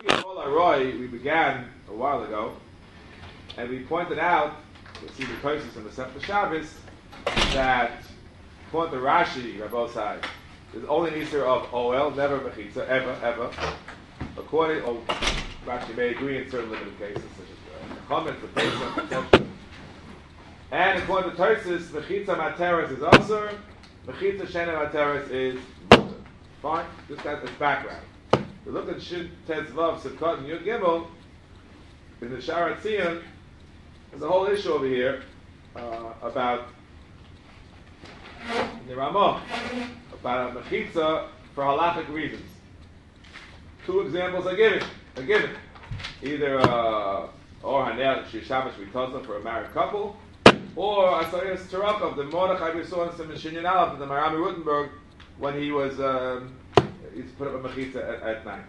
We began a while ago, and we pointed out, we see the Tosis in the Sefer Shabbos, that according to Rashi, Rabbosai, there's only an Easter of OL, never Mechitza, ever. According, Rashi may agree in certain limited cases, such as the comments, the Pesach, etc. And according to Tosis, Mechitza Materis is also, Mechitza Shena Materis is Mutter. Fine? This has its background. We look at Shin Tez Vav Sivkot and Yud Gimel in the Sharat Tzion. There's a whole issue over here about in the Ramah about a mechitza for halachic reasons. Two examples are given. Either or hanel Shabbos Ritazah for a married couple, or Asayas Tarakov, the Mordechai we saw in some Mishinyan Aleph, the Marami Rutenberg, when he was he's put up a mechitza at night.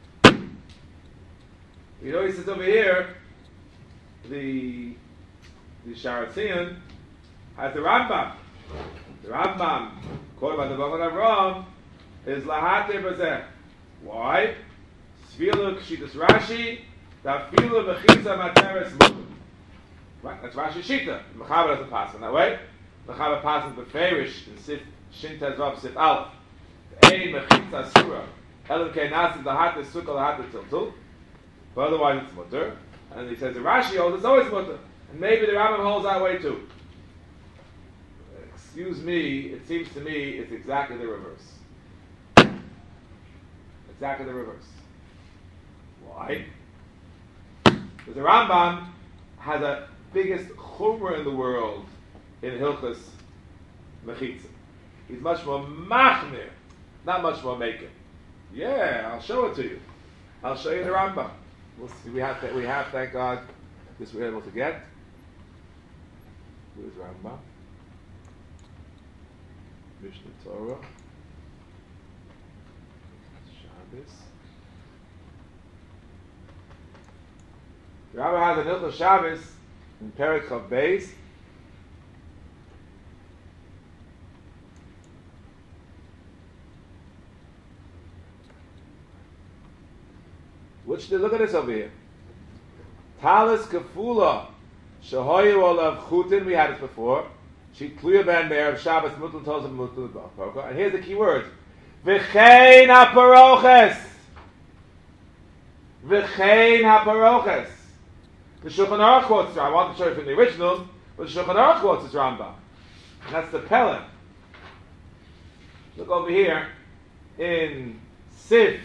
You know, he says over here, the Sharat Tzion has the Rambam. The Rambam, quoted by the Bava Avram, is Lahate Bazeh. Why? Svilu Kshitas Rashi, Dafilu Mechitza Materes Mutum. Right? That's Rashi Shita. Mechaber doesn't pass in that way. Mechaber passes the Ferish in Sif Shin Tez Vav Sif Aleph. Ein Mechitza Surah. Elam Kei Nasi Lahate Sukkah Lahate Tiltul. But otherwise it's mutter. And he says the Rashi holds it's always mutter. And maybe the Rambam holds that way too. Excuse me, it seems to me it's exactly the reverse. Exactly the reverse. Why? Because the Rambam has the biggest chumrah in the world in Hilchas Mechitza. He's much more machmir, not much more maker. Yeah, I'll show it to you. I'll show you the Rambam. We'll see. We have, thank God, this we're able to get. Where's Rambam? Mishnah Torah. Shabbos. The Rambam has a Hilchos Shabbos in Perek Chav Beis. Look at this over here. Talis Kafula Shahoyu Olav Chutin. We had this before. She Kluya Ben Meir of Shabbos Mutul Tozav Mutul Bachpoka. And here's the key words. V'chein haparoches. V'chein haparoches. The Shulchan Aruch quotes. I want to show you from the original, but the Shulchan Aruch quotes is Rambam. And that's the Pelem. Look over here in Sif.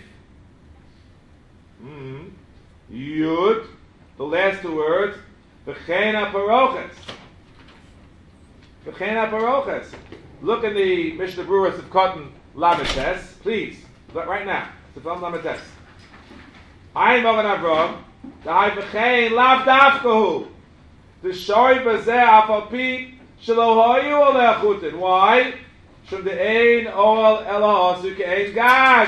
Yud, the last two words, V'chein haparoches. V'chein haparoches. Look in the Mishnah Berurah of Cotton Lamites, please. Look right now. Sifam Lamites. Ayin Mogen Avram, the Hai V'chein Lav Dafkahu. The Shoi Bazeh Afalpi Shelo Hoyu Oleh Chutin. Why? Shum the Ein Ol Ela Asu Ke'ein Gag.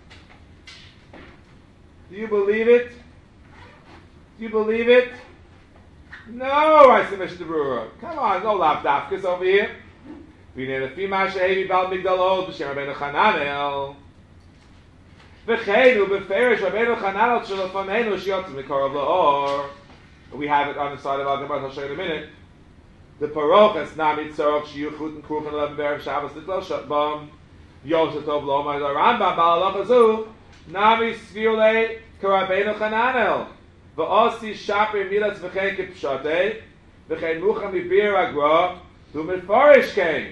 Do you believe it? Do you believe it? No, I said Mishnah Berurah. Come on, no lav dafkas over here. We need a fima shehevi bal migdalot b'shem Rabbeinu Chananel. V'cheinu b'ferish Rabbeinu Chananel shelafonenu shiyotz mikorov la'or. We have it on the side of our Gemara. I'll show you in a minute. The parochas nami tzorach shiyuchut and kruchen leben be'erev Shabbos l'tol shatbam. Yosef tov lo'omar the Rambam ba'alach hazu. Nami sviole k'Rabbeinu Chananel. V'osi shaper milas v'chein kipshatei v'chein mucha mibir agra hu mefarish kein.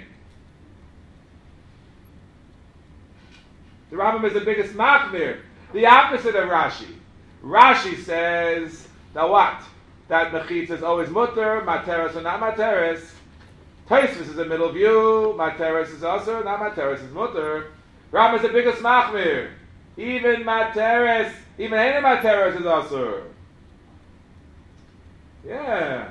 The Rambam is the biggest machmir. The opposite of Rashi. Rashi says that what? That mechitza is always mutter, materes or not materes. Tosfos is the middle view. Materes is also not materes is mutter. Rambam is the biggest machmir. Even materes, even any materes is also. Yeah.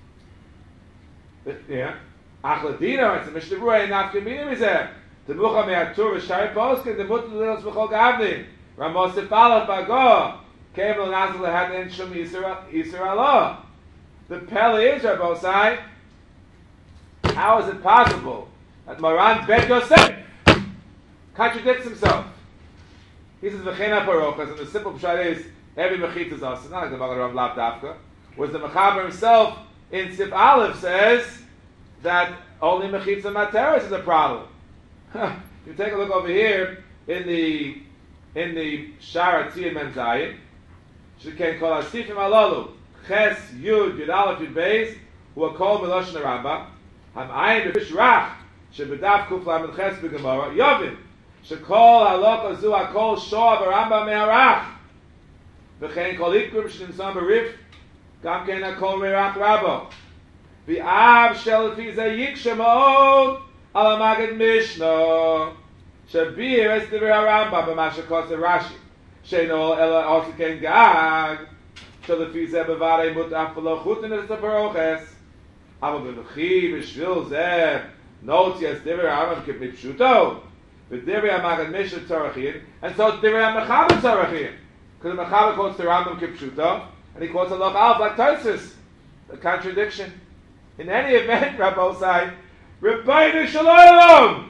Achladina, it's a Mishnah Berurah, nafkaminim is there. The Mucha me'atur v'shari poskin, the mutter l'nos b'chol gavnin. Ramos sefalach bago. Kevel nazal lehatin shum yisur Allah. The Pele is, Rabbosai, how is it possible that Moran Bet Yosef contradicts himself? He says v'chena parochas, and the simple pshat is every mechitza is also not like the Magen Avraham Lav Dafka. Was the Mechaber himself in Sif Aleph says that only mechitza materis is a problem. You take a look over here in the Shara Tziyah Mem Zayin. Sheken kol asifim alalu ches yud yud aleph yud beis hu akol meloshen Rambam ham ayin b'shrach shebedaf kuf lamed ches b'gemara yovin shekol halakha zu akol shoah b'Rambam me'arach v'chein kol ikrim shnimtzam b'rif gam ken akol me'arach rabo v'av shel fi ze yikshe ma'od ala magid mishnah shabir es divrei Rambam b'ma shekos Rashi sheino ela also ken gag so the fi ze bevare mutaf lo chutin es paroches aber b'chi b'shvil ze notes yes divrei Rambam kipnei pshuto v'divrei magid mishnah tzarachin and so it's divrei mechaber tzarachin because the mechaber quotes the Rambam kipshuto and he quotes a loch alf like Tosfos, a contradiction. In any event, Rabbi Osai, Rebbeinu Shalom,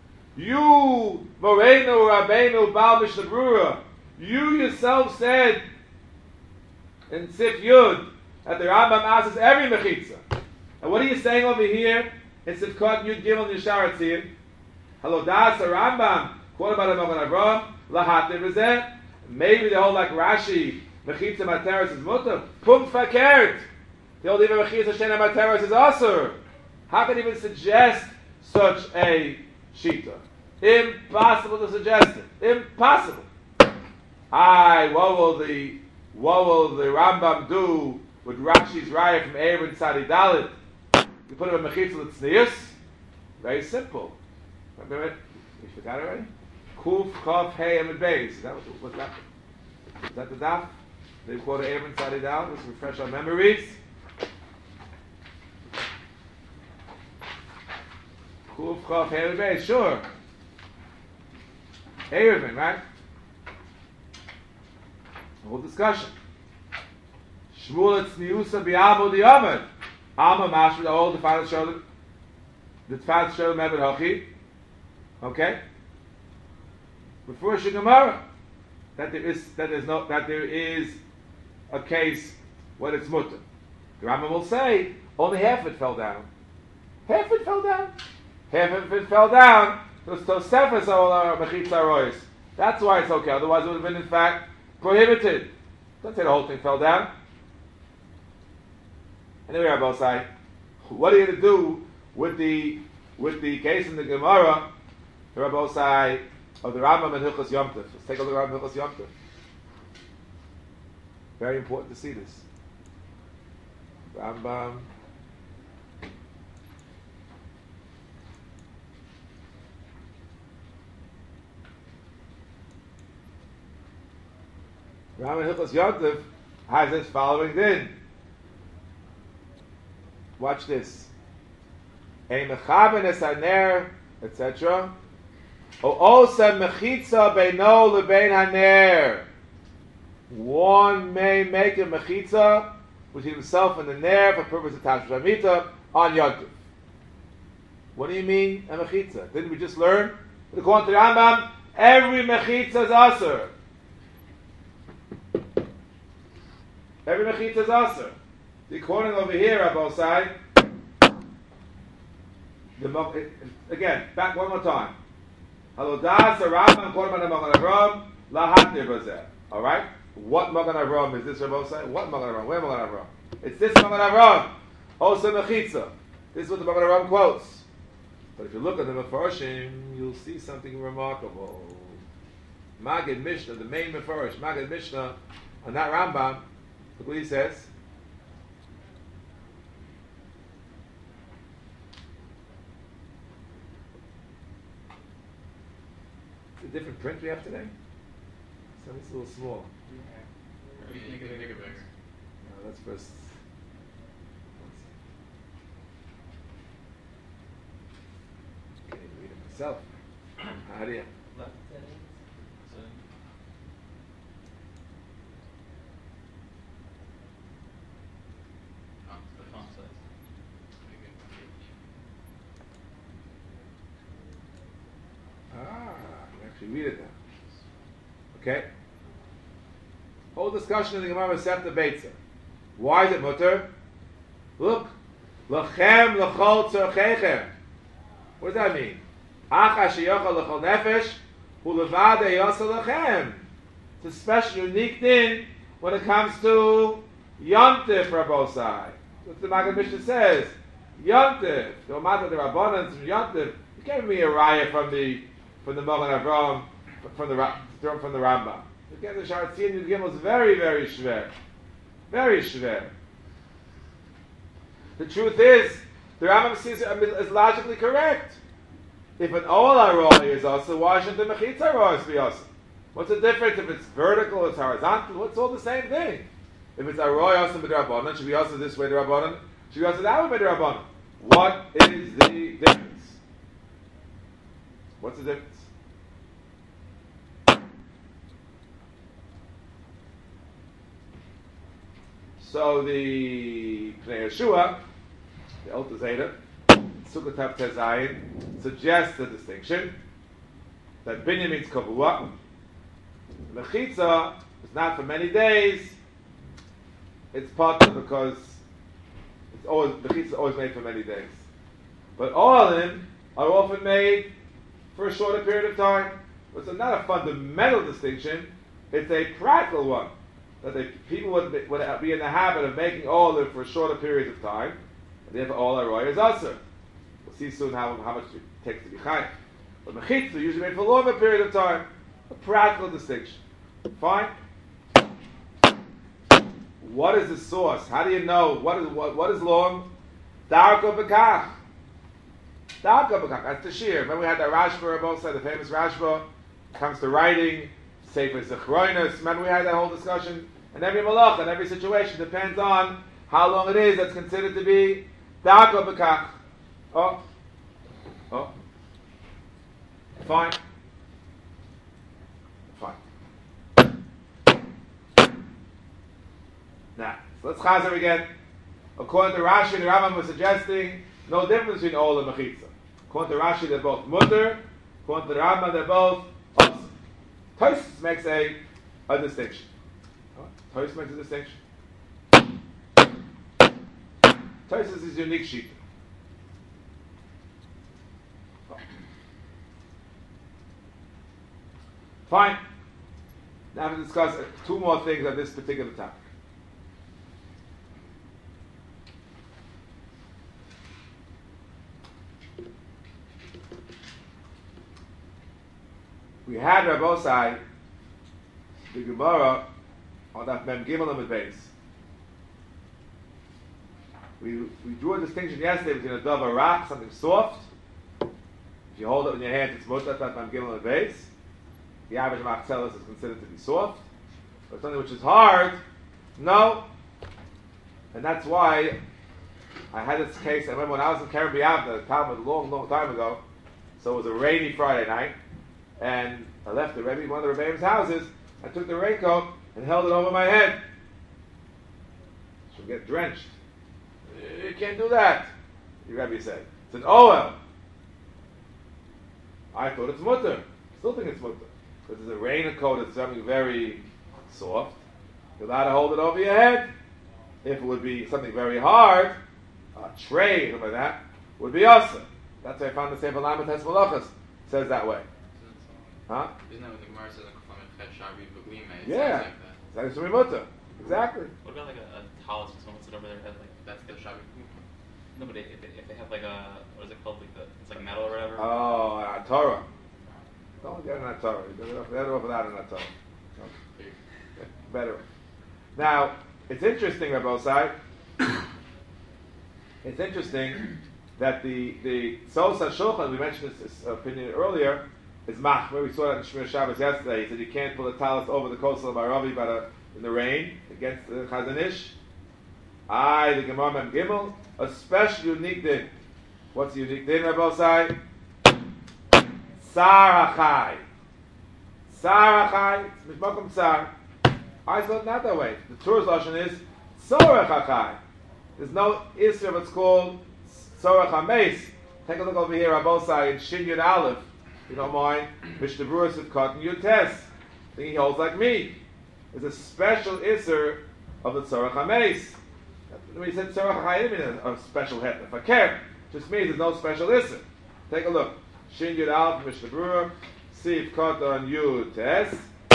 you Moreinu Rabbeinu Baal Mishnah Brura, you yourself said in Sif Yud that the Rambam asks every mechitza. And what are you saying over here in Sif Kot Yud Gimel Yishar Tzir? Hello, das the Rambam quoted by the Magen Avraham Lahat Nebezeh. Maybe the whole like Rashi mechitza materis is mutter. Pum fakert. The old even mechitza shena materis is asur. How can you even suggest such a shita? Impossible to suggest it. Impossible. What will the Rambam do with Rashi's raya from Eivin Tzadi Dalit? You put him in mechitza l'tznius. Very simple. Remember it? You forgot already? Kuf, Chof, Hey, and Beis. Is that what's that? Is that the daf? They quote Eivin Tzadi Dalit. Let's refresh our memories. Kuf, Chof, Hey, and Beis. Sure. Eivin, right? The whole discussion. Shmuel tzniusa bi'amo di'amad. Alma mashma, the old Tefillah Sholem. The Tefillah Sholem Eved Hachi. Okay? Before Gemara, that there is a case when it's mutter. The Rambam will say only half of it fell down. Half of it fell down. Half of it fell down. That's why it's okay. Otherwise, it would have been in fact prohibited. Don't say the whole thing fell down. Anyway, Rabbi Osai, what are you going to do with the case in the Gemara, the Rabbi Osai, of the Rambam and Hilchos Yom Tov? Let's take a look at Hilchos Yom Tov. Very important to see this. Rambam. Rambam Hilchos Yom Tov has this following din. Watch this. A mechaben es haner, etc. O osa mechitza beino lebein haner. One may make a mechitza between himself and the ner for purpose of Tashmish Hamita on Yom Tov. What do you mean a mechitza? Didn't we just learn? According to the Rambam, every mechitza is asur. Every mechitza is asur. The quoting over here, Rabbi Osai, again, back one more time. Halodas Rambam quoted by the Magen Avraham lahat nebazeh. All right. What Magen Avraham is this, Rabbi Osai? What Magen Avraham? Where Magen Avraham? It's this Magen Avraham. Osa mechitza. This is what the Magen Avraham quotes. But if you look at the Mefarshim, you'll see something remarkable. Magid Mishnah, the main Mefarish, Magid Mishnah, on that Rambam, look what he says. It's a different print we have today. So it's a little small. You can make it bigger. No, let's first. I can't even read it myself. How do you? Left heading. So. The font size. You actually read it now. Okay? Whole discussion in the Gemara Masechta Beitza. Why is it mutter? Look. Lachem lechol tzorchechem. What does that mean? Acha sheyochal lechol nefesh hu levade yosel lachem. It's a special, unique thing when it comes to Yontif, Rabosai. That's what the Maggid Mishnah says. Yontif. No matter the Rabbanans from Yontif, you can't give me a raya from the Mogen Avram, from the Rambam. You get the Sharatzi and the Gimel is very, very shver. Very shver. The truth is, the Rambam sees it is logically correct. If an Ol Aroi is also, why shouldn't the Mechitza Aroi be also? What's the difference if it's vertical, it's horizontal? It's all the same thing. If it's Aroi also b'Drabanan, should be also this way Drabanan, should be also that way b'Drabanan. What is the difference? What's the difference? So the Pnei Yeshua, the Alta Zeta, Sukkot Tav Tezayin, suggests the distinction that Binyan means Kavua. Mechitza is not for many days. It's partly because Mechitza is always made for many days. But Ohalim are often made for a shorter period of time. It's not a fundamental distinction, it's a practical one. That people would be in the habit of making olive for shorter periods of time, and therefore all Aroi is Asr. We'll see soon how much it takes to be Chayv. But Mechitza usually made for a longer period of time. A practical distinction. Fine. What is the source? How do you know what is long? Darko Bekach. Darko Bekach. That's the shear. Remember we had that Rashba both said, the famous Rashba comes to writing, Sefer Zechroinus. Remember we had that whole discussion? And every malach and every situation depends on how long it is that's considered to be Darko Bekach. Oh. Fine. Now, so let's chazer again. According to Rashi, the Rambam was suggesting no difference between Ol and Mechitza. According to Rashi, they're both mutter. According to the Rambam, they're both us. Tosfos makes a distinction. Tosfos makes a distinction. Tosfos is unique sheet. Fine. Now we discuss two more things on this particular topic. We had Rabbosai, the Gemara, on that Mem Gimel and Beis. We drew a distinction yesterday between a dove, a rock, something soft. If you hold it in your hand, it's mutat that Mem Gimel and Beis. The average machzelis is considered to be soft. But something which is hard, no. And that's why I had this case. I remember when I was in Keren B'Yavna, a long time ago. So it was a rainy Friday night. And I left the Rebbe, one of the Rebbe's houses. I took the raincoat and held it over my head. She'll get drenched. You can't do that, the Rebbe said. It's an oel. I thought it's mutter. Still think it's mutter. Because it's a raincoat, it's something very soft. You're allowed to hold it over your head. If it would be something very hard, a tray, something like that, would be awesome. That's why I found the Sefer Lamed Tes Malachos says that way. Huh? Isn't that what the Gemara says in Chet Shavi Buglime? Yeah. That's like mutter. Exactly. What about like a talus when someone sits over their head? Like that's the Shavi. No, but if they have like a, what is it called? Like it's like metal or whatever. Oh, a Torah. Don't get in that Torah. You're better off without in that Torah. Okay. Better. Now, it's interesting, Rabbosai. It's interesting that the Sosa Shulchan, we mentioned this opinion earlier, is machmer. We saw that in Shmir Shabbos yesterday. He said you can't pull a talis over the coastal of Arabi in the rain against the Chazanish. The Gemara Mem Gimel, a special unique din. What's the unique din, Rabbosai? Sar Hachai. Sar Hachai, it's Mishmakom Sar. I thought not that way. The Torah's Lashon is Sorech Hachai. There's no Isra, what's called Sorech HaMeis. Take a look over here, Rabbosai, in Shin Yud Aleph. You don't mind, Mishnah Berurah said Cotton Yud Tes. think he holds like me. There's a special isser of the tzorach hameis. When he said tzorach hayim, it means a special het. If I care, just means there's no special isser. Take a look. Shin Yud Aleph Mishnah Berurah, Sif Koton Yud Tes.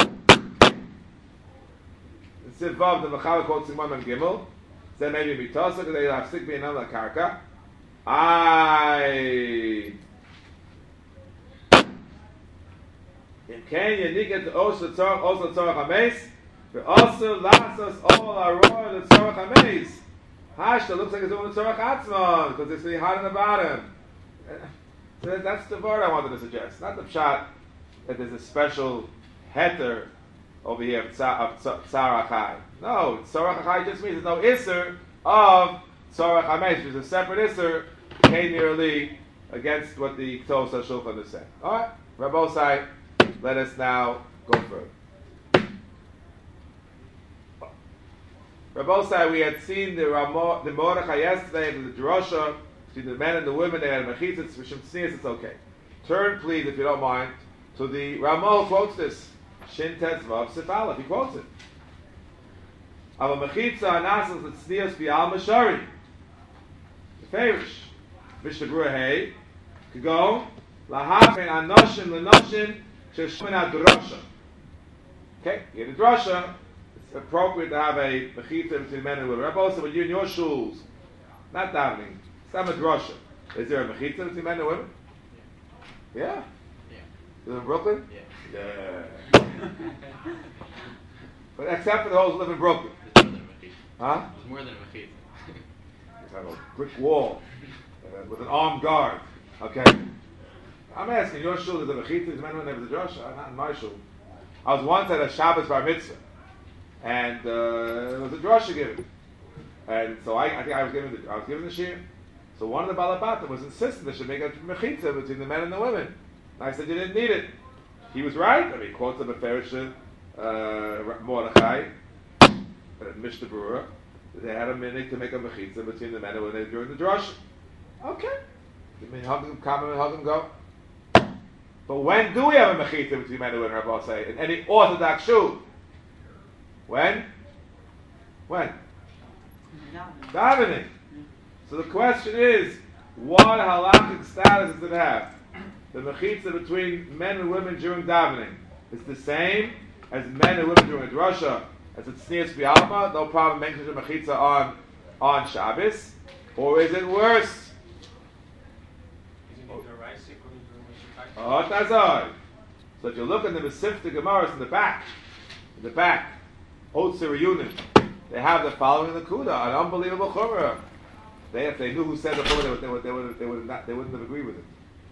Sif Vav the Mechalek quotes Simon and Gimel. Then maybe Mitosa because they have stick being on the karka. In Kenya, Niket also tzorach hameis. But also lasos all aroa the tzorach hameis. Hashta looks like it's doing the tzorach atzmon because it's really hot in the bottom. So that's the word I wanted to suggest. Not the pshat that there's a special heter over here of tzarach chai. No, tzarach chai just means there's no isser of tzarach hameis. There's a separate isser, nearly against what the Ktov Shulchan is saying. All right, Rabbosai, let us now go further. Rabbosai, we had seen the Mordechai yesterday, the drosha between the men and the women. They had a mechitzas, Rishim Tznius, it's okay. Turn, please, if you don't mind, to the Ramah quotes this. Shin Tetzvav Sif Aleph, he quotes it. Ava mechitza anasas tznius bi'al mashari. The Farish. Mishnah Berurah Hey. Kagon. Lahafen anoshin lenoshin sheshmin adrosha. Okay, in the drasha, it's appropriate to have a mechitza between men and women. Rabbi also, when you're in your shuls, not davening, it's not a drasha. Is there a mechitza between men and women? Yeah. You live in Brooklyn? Yeah. But except for the those who live in Brooklyn. Huh? It's more than a mechitza. It's like a brick wall with an armed guard. Okay. I'm asking, your shul is a mechitza, is men when there was a drasha? Not in my shul. I was once at a Shabbos bar mitzvah, and there was a drasha given, and so I think I was given the shir. So one of the balabatim was insisting they should make a mechitza between the men and the women. And I said you didn't need it. He was right. I mean, he quotes the Beferish Mordechai, Mishnah Berurah. They had a minute to make a mechitza between the men and women during the drasha. Okay, I mean, hug them, come and hug them, go. But when do we have a mechitza between men and women, Rabbi say, in any Orthodox shul? When? Davening. So the question is, what halakhic status does it have? The mechitza between men and women during davening is the same as men and women during a drasha, as it's tznius b'alma, no problem making a mechitza on Shabbos, or is it worse? Oh, Tazai. So if you look in the Mesivta Gemaras in the back, Old Siriyunim, they have the following in the Kuda, an unbelievable chumrah. If they knew who said the chumrah, they wouldn't have agreed with it.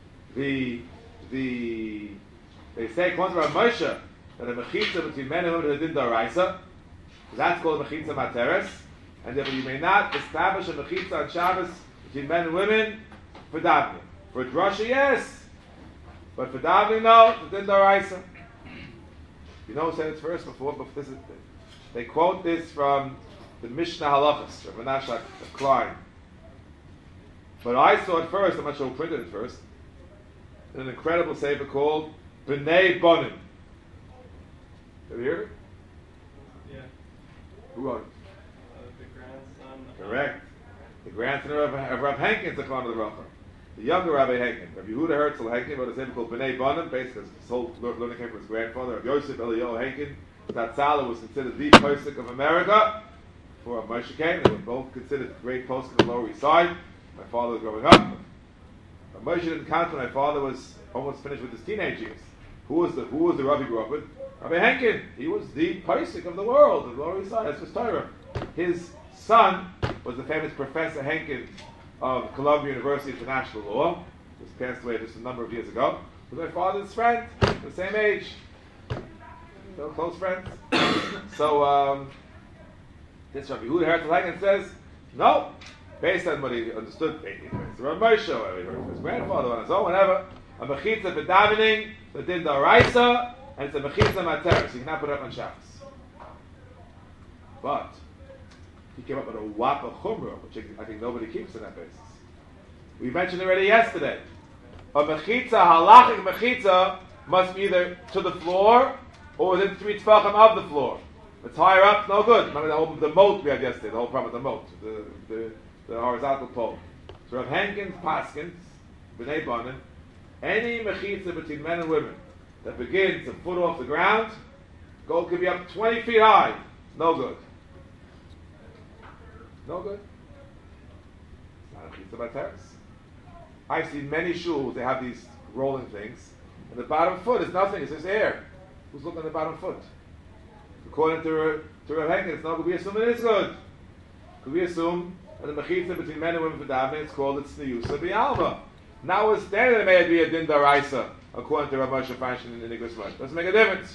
They say, according to Rav Moshe, that a mechitza between men and women is din daraisa, that's called mechitza materes, and therefore you may not establish a mechitza on Shabbos between men and women for davening. For drasha, yes. But for davening, no, it's din daraisa. You know who said it first before this is, they quote this from the Mishnah Halachas, Rav Menashe Klein. But I saw it first, I'm not sure who printed it first, in an incredible sefer called B'nai Bonim. Have you heard it? Yeah. Who wrote it? The grandson. Correct. The grandson of Rav Henkin, the Chon of the Racha. The younger Rabbi Henkin, Rav Yehuda Herzl Henkin, wrote a sefer called B'nai Bonim, basically his whole learning came from his grandfather, Rav Yosef Eliyahu Henkin. Tzala was considered the posek of America before Moshe came. They were both considered great posek of the Lower East Side. My father was growing up. But Moshe didn't count when my father was almost finished with his teenage years. Who was the Rabbi he grew up with? Rabbi Henkin. He was the posek of the world, of the Lower East Side. That's his Torah. His son was the famous Professor Henkin of Columbia University International Law. He was passed away just a number of years ago. He was my father's friend, the same age. So close friends. So this Rabbi Yehuda Herzl Henkin says, no, based on what he understood, it's Rav Moshe, or he heard from his grandfather on his own, whatever, a mechitza for davening, the din daraisa, and it's a mechitza materes, so you cannot put it up on Shabbos. But he came up with a whop of chumrah, which I think nobody keeps on that basis. We mentioned already yesterday. A mechitza, halachic mechitza, must be either to the floor or within 3 tefachim of the floor. If it's higher up, no good. Remember the moat we had yesterday, the whole problem with the moat, the horizontal pole. So Rav Hankins, Paskins, B'nai Banim, any mechitza between men and women that begins a foot off the ground, gold could be up 20 feet high. No good. No good. It's not a mechitza by terrace. I've seen many shuls, they have these rolling things, and the bottom foot is nothing, it's just air. Who's looking at the bottom foot? According to Rav Hankins, it's not going to be assumed it is good. Could we assume that the mechitza between men and women for davening is called tzniusa b'alma? Notwithstanding, it may be a din daraisa, according to Rav Moshe Feinstein in the English Life. Doesn't make a difference.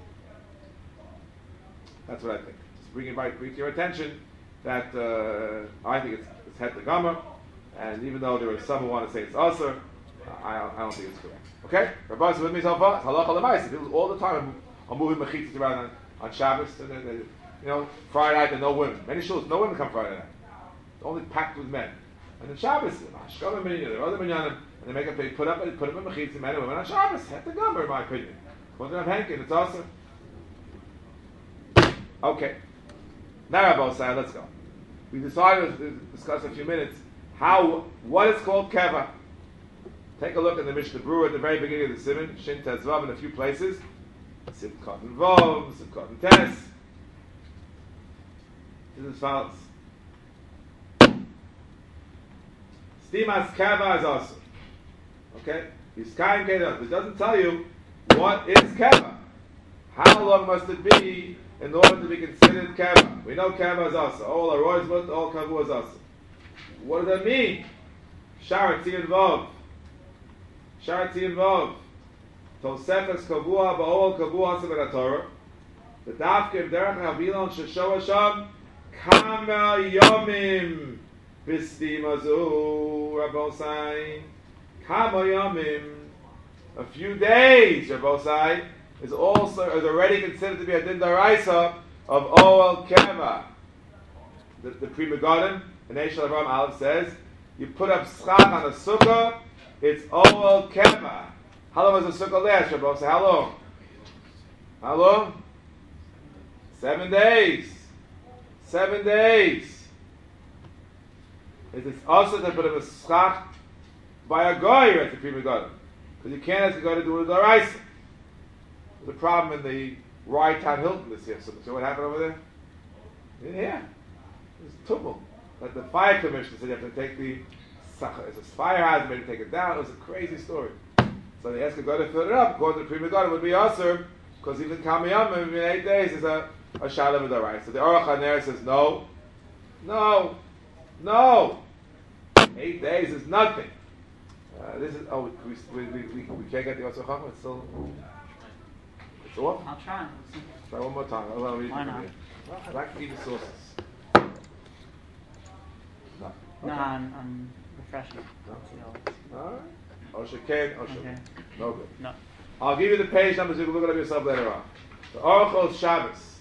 That's what I think. Just bring to your attention that I think it's het the gomer, and even though there are some who want to say it's usher, I don't think it's correct. Okay? Rabbi is with me so far. It's halacha l'maisa. All the time I'm moving mechitzas around on Shabbos. Friday night there are no women. Many shuls, no women come Friday night. It's only packed with men. And then Shabbos, there are other minyanim, and they put up in mechitzas, men and women on Shabbos. Het the gomer, in my opinion. According to Rav Hankin, it's usher. Okay. Now Rabbi Osai, let's go. We decided to discuss in a few minutes what is called keva. Take a look at the Mishnah Berurah at the very beginning of the Siman, Shin Tes Vav in a few places. Siv Cotton Vav, Siv Cotton Tes. This is as follows. Stimas keva is also. Okay? Yiskayim keva. It doesn't tell you what is keva. How long must it be in order to be considered keva? We know keva is also. All arois mut, all kavu is also. What does that mean? Sharat Tziyad Vav. Sharat Tziyad Vav. Tosefes kavua ba'ol kavua seber Torah. The dafke of derech havilon shesho hasham kama yomim b'stimazu Rabbosai. Kama yomim. A few days, Rabbosai, is already considered to be a din daraisa of Oel Keva. The Pri Megadim, in Eishel Avram Aleph says, you put up schach on a sukkah, it's Oel Keva. How long was the sukkah last, Rabbi? So how long? How long? 7 days. 7 days. It is also to put up a schach by a goy at the Pri Megadim. Because you can't ask a goy to do it with a daraisa. There's a problem in the Rye Town Hilton this year. So what happened over there? You didn't hear. It was tumult. That the fire commission said you have to take it's a fire hazard, maybe take it down. It was a crazy story. So they asked the guy to fill it up. According to the Pri Megadim, it would be awesome because even Kamiyam in 8 days is a shalom with the rice. So the Aruch HaNer says no. 8 days is nothing. This is we can't get the Yosef Chacham. It's still. It's off? I'll try. Try one more time. Why not? I like to eat the sauces. No. Okay. I'm refreshing. No. Alright. Oshaken, Oshaken. Okay. No good. No. I'll give you the page numbers. You can look it up yourself later on. The Orachos Shabbos.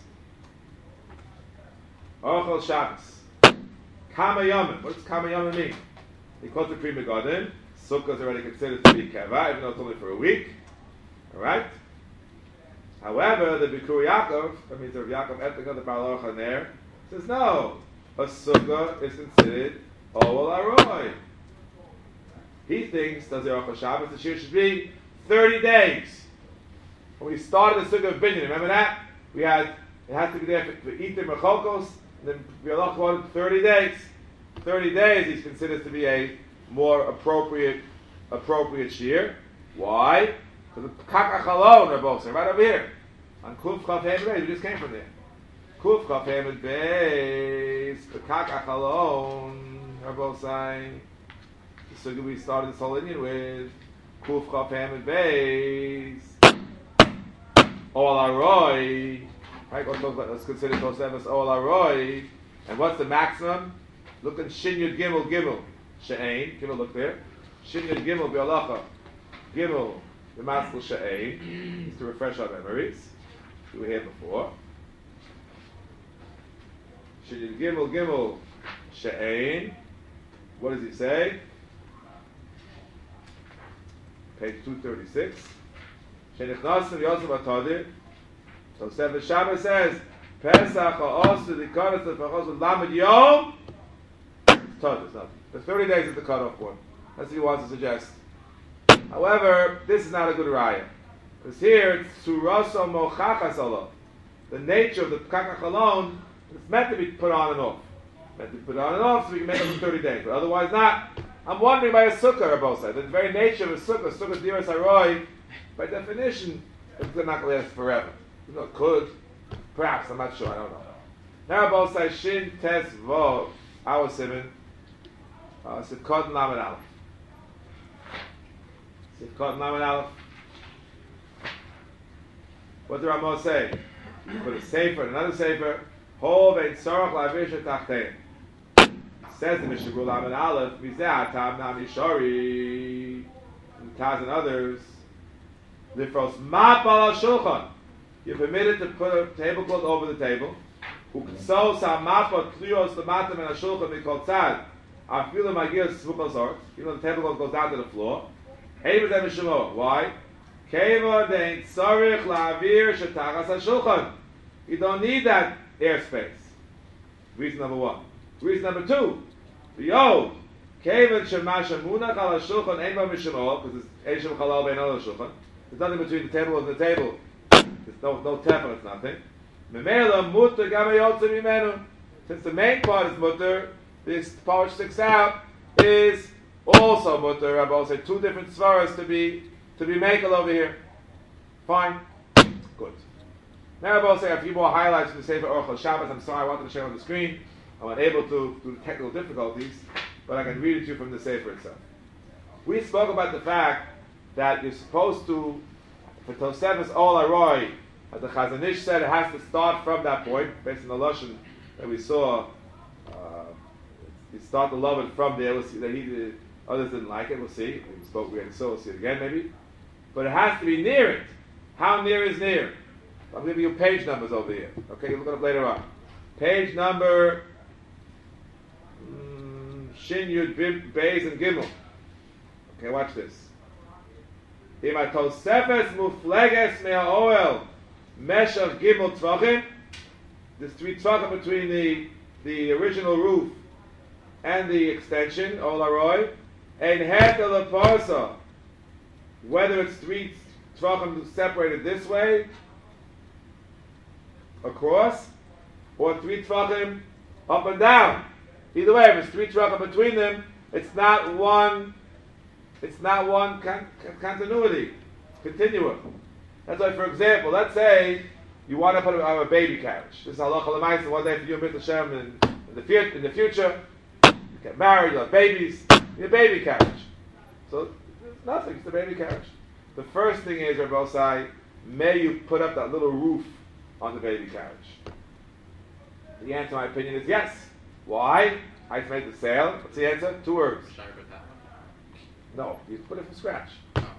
Orachos Shabbos. Kama Yomim. What does Kama Yomim mean? Because the Pri Megadim, Sukkah is already considered to be Keva, even though it's only for a week. Alright? However, the Bikur Yaakov, that means the Yaakov Etlinger, the Baal Aruch HaNer, says no. A Sukkah is considered Oel Aroi. He thinks, does the Aruch HaShabbos, the Shir should be 30 days. When we started the Sukkah of Binyan, remember that? It has to be there for Eater Mecholkos, and then we wanted 30 days. 30 days he's considered to be a more appropriate Shir. Why? Because the Kak Achalon are both right over here. On Kuf Chaf Hem Beis, we just came from there. Kuf Chaf Hem Beis, the Kak Achalon are both saying. So we started this whole Indian with Kuf Chaf Hem Beis. All Aroi. Right, let's consider Tosefos All Aroi. And what's the maximum? Look at Shin Yud Gimel. She'ain. Gimel, look there. Shin Yud Gimel Bi'alacha. Gimel. The Maskul She'ain. Just to refresh our memories. We were here before. Shin Yud Gimel She'ain. What does he say? Page 236. Shenichnasim Yosef Atadir. So Sefer Shabbos says, Pesach ha'osu l'ikonos l'fachos l'lamed yom. Todd, it's nothing. The 30 days is the cutoff point. That's what he wants to suggest. However, this is not a good raya. Because here, it's suraso mochachas alo. The nature of the kakach alone, it's meant to be put on and off. Meant to be put on and off so we can make it for 30 days. But otherwise not. I'm wondering by a sukkah, both sides. The very nature of a sukkah diras haroi, by definition, it's not going to last forever. You know, it could. Perhaps, I'm not sure, I don't know. Now both sides, shin, tes, vov, our simon, Sivkot and Lamed Aleph. Sivkot and Lamed Aleph. What did Ramah say? You put a sefer and another sefer. Hov ein tzorach la'avir shetachtein. Says the Mishnah Berurah Lamed Aleph, Mizeh atam na mishori. And Taz and others. Lifros map al shulchan. You're permitted to put a tablecloth over the table. Ukso sa mapa klios l'matam and a shulchan mikol tzad. Even though the tablecloth goes down to the floor. Why? You don't need that airspace. Reason number one. Reason number two. Because there's nothing between the table and the table. There's no table, it's nothing. Since the main part is mutter, this part which sticks out is also mutter. Rabbi will say two different svaras to be makel over here. Fine. Good. Now Rabbi will say a few more highlights from the Sefer Orchel Shabbos. I'm sorry, I wanted to share on the screen. I'm unable to due to technical difficulties, but I can read it to you from the Sefer itself. We spoke about the fact that you're supposed to, for Tosefes Ol Aroi, as the Chazon Ish said, it has to start from that point, based on the Lashon that we saw. You start to love it from there. We'll see that others didn't like it. We'll see. We already saw. We'll see it again, maybe. But it has to be near it. How near is near? I'm giving you page numbers over here. Okay, you'll look it up later on. Page number Shin Yud Beis and Gimel. Okay, watch this. Im Tosefes Mufleges Me'Oel Meshav Gimel Tvachim. There's 3 tvachim between the original roof and the extension, Olaroi, and Hetel Parsa, whether it's 3 tvachim separated this way, across, or 3 tvachim up and down. Either way, if it's 3 tvachim between them, it's not one continuity, continuum. That's why, for example, let's say you want to put a baby carriage. This is halacha l'maisa. One day for you and Brit Hashem in the future, you get married, you have babies, you have a baby carriage. So it's nothing, it's a baby carriage. The first thing is, Rabbi Osai, may you put up that little roof on the baby carriage? The answer, in my opinion, is yes. Why? I made the sale. What's the answer? 2 words. No, you put it from scratch.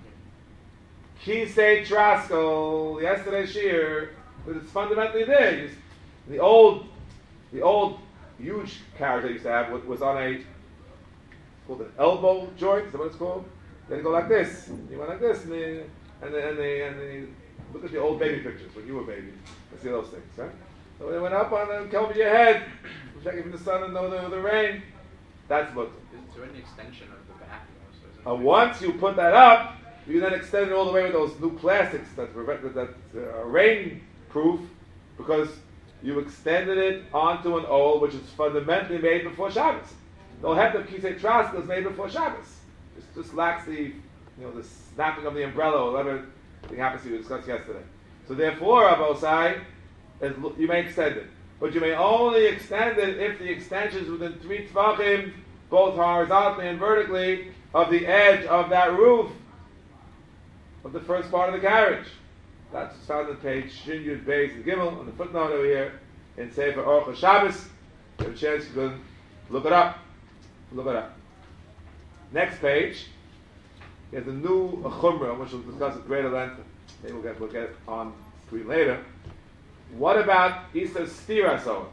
Kisei Trasko, yesterday's shear, because it's fundamentally there. The old huge carriage I used to have was on it's called an elbow joint. Is that what it's called? Then you go like this. You went like this, and they look at the old baby pictures when you were a baby. I see those things, right? So they went up on and covered your head, protecting from the sun and the rain. That's what. Is there any extension of the back? Once you put that up, you then extend it all the way with those new plastics that prevent that rain proof, because you extended it onto an oil which is fundamentally made before Shabbos. The het of Kisei Trask is made before Shabbos. It just lacks the snapping of the umbrella or whatever thing happens we discussed yesterday. So therefore, Abosai, you may extend it, but you may only extend it if the extension is within 3 tvachim, both horizontally and vertically, of the edge of that roof of the first part of the carriage. That's found on page Shin Yud Beis and Gimel on the footnote over here in Sefer Orchel Shabbos. If you have a chance, you can look it up. Look it up. Next page, there's a new chumrah, which we'll discuss at greater length. Maybe we'll get on screen later. What about Isa Stiraso?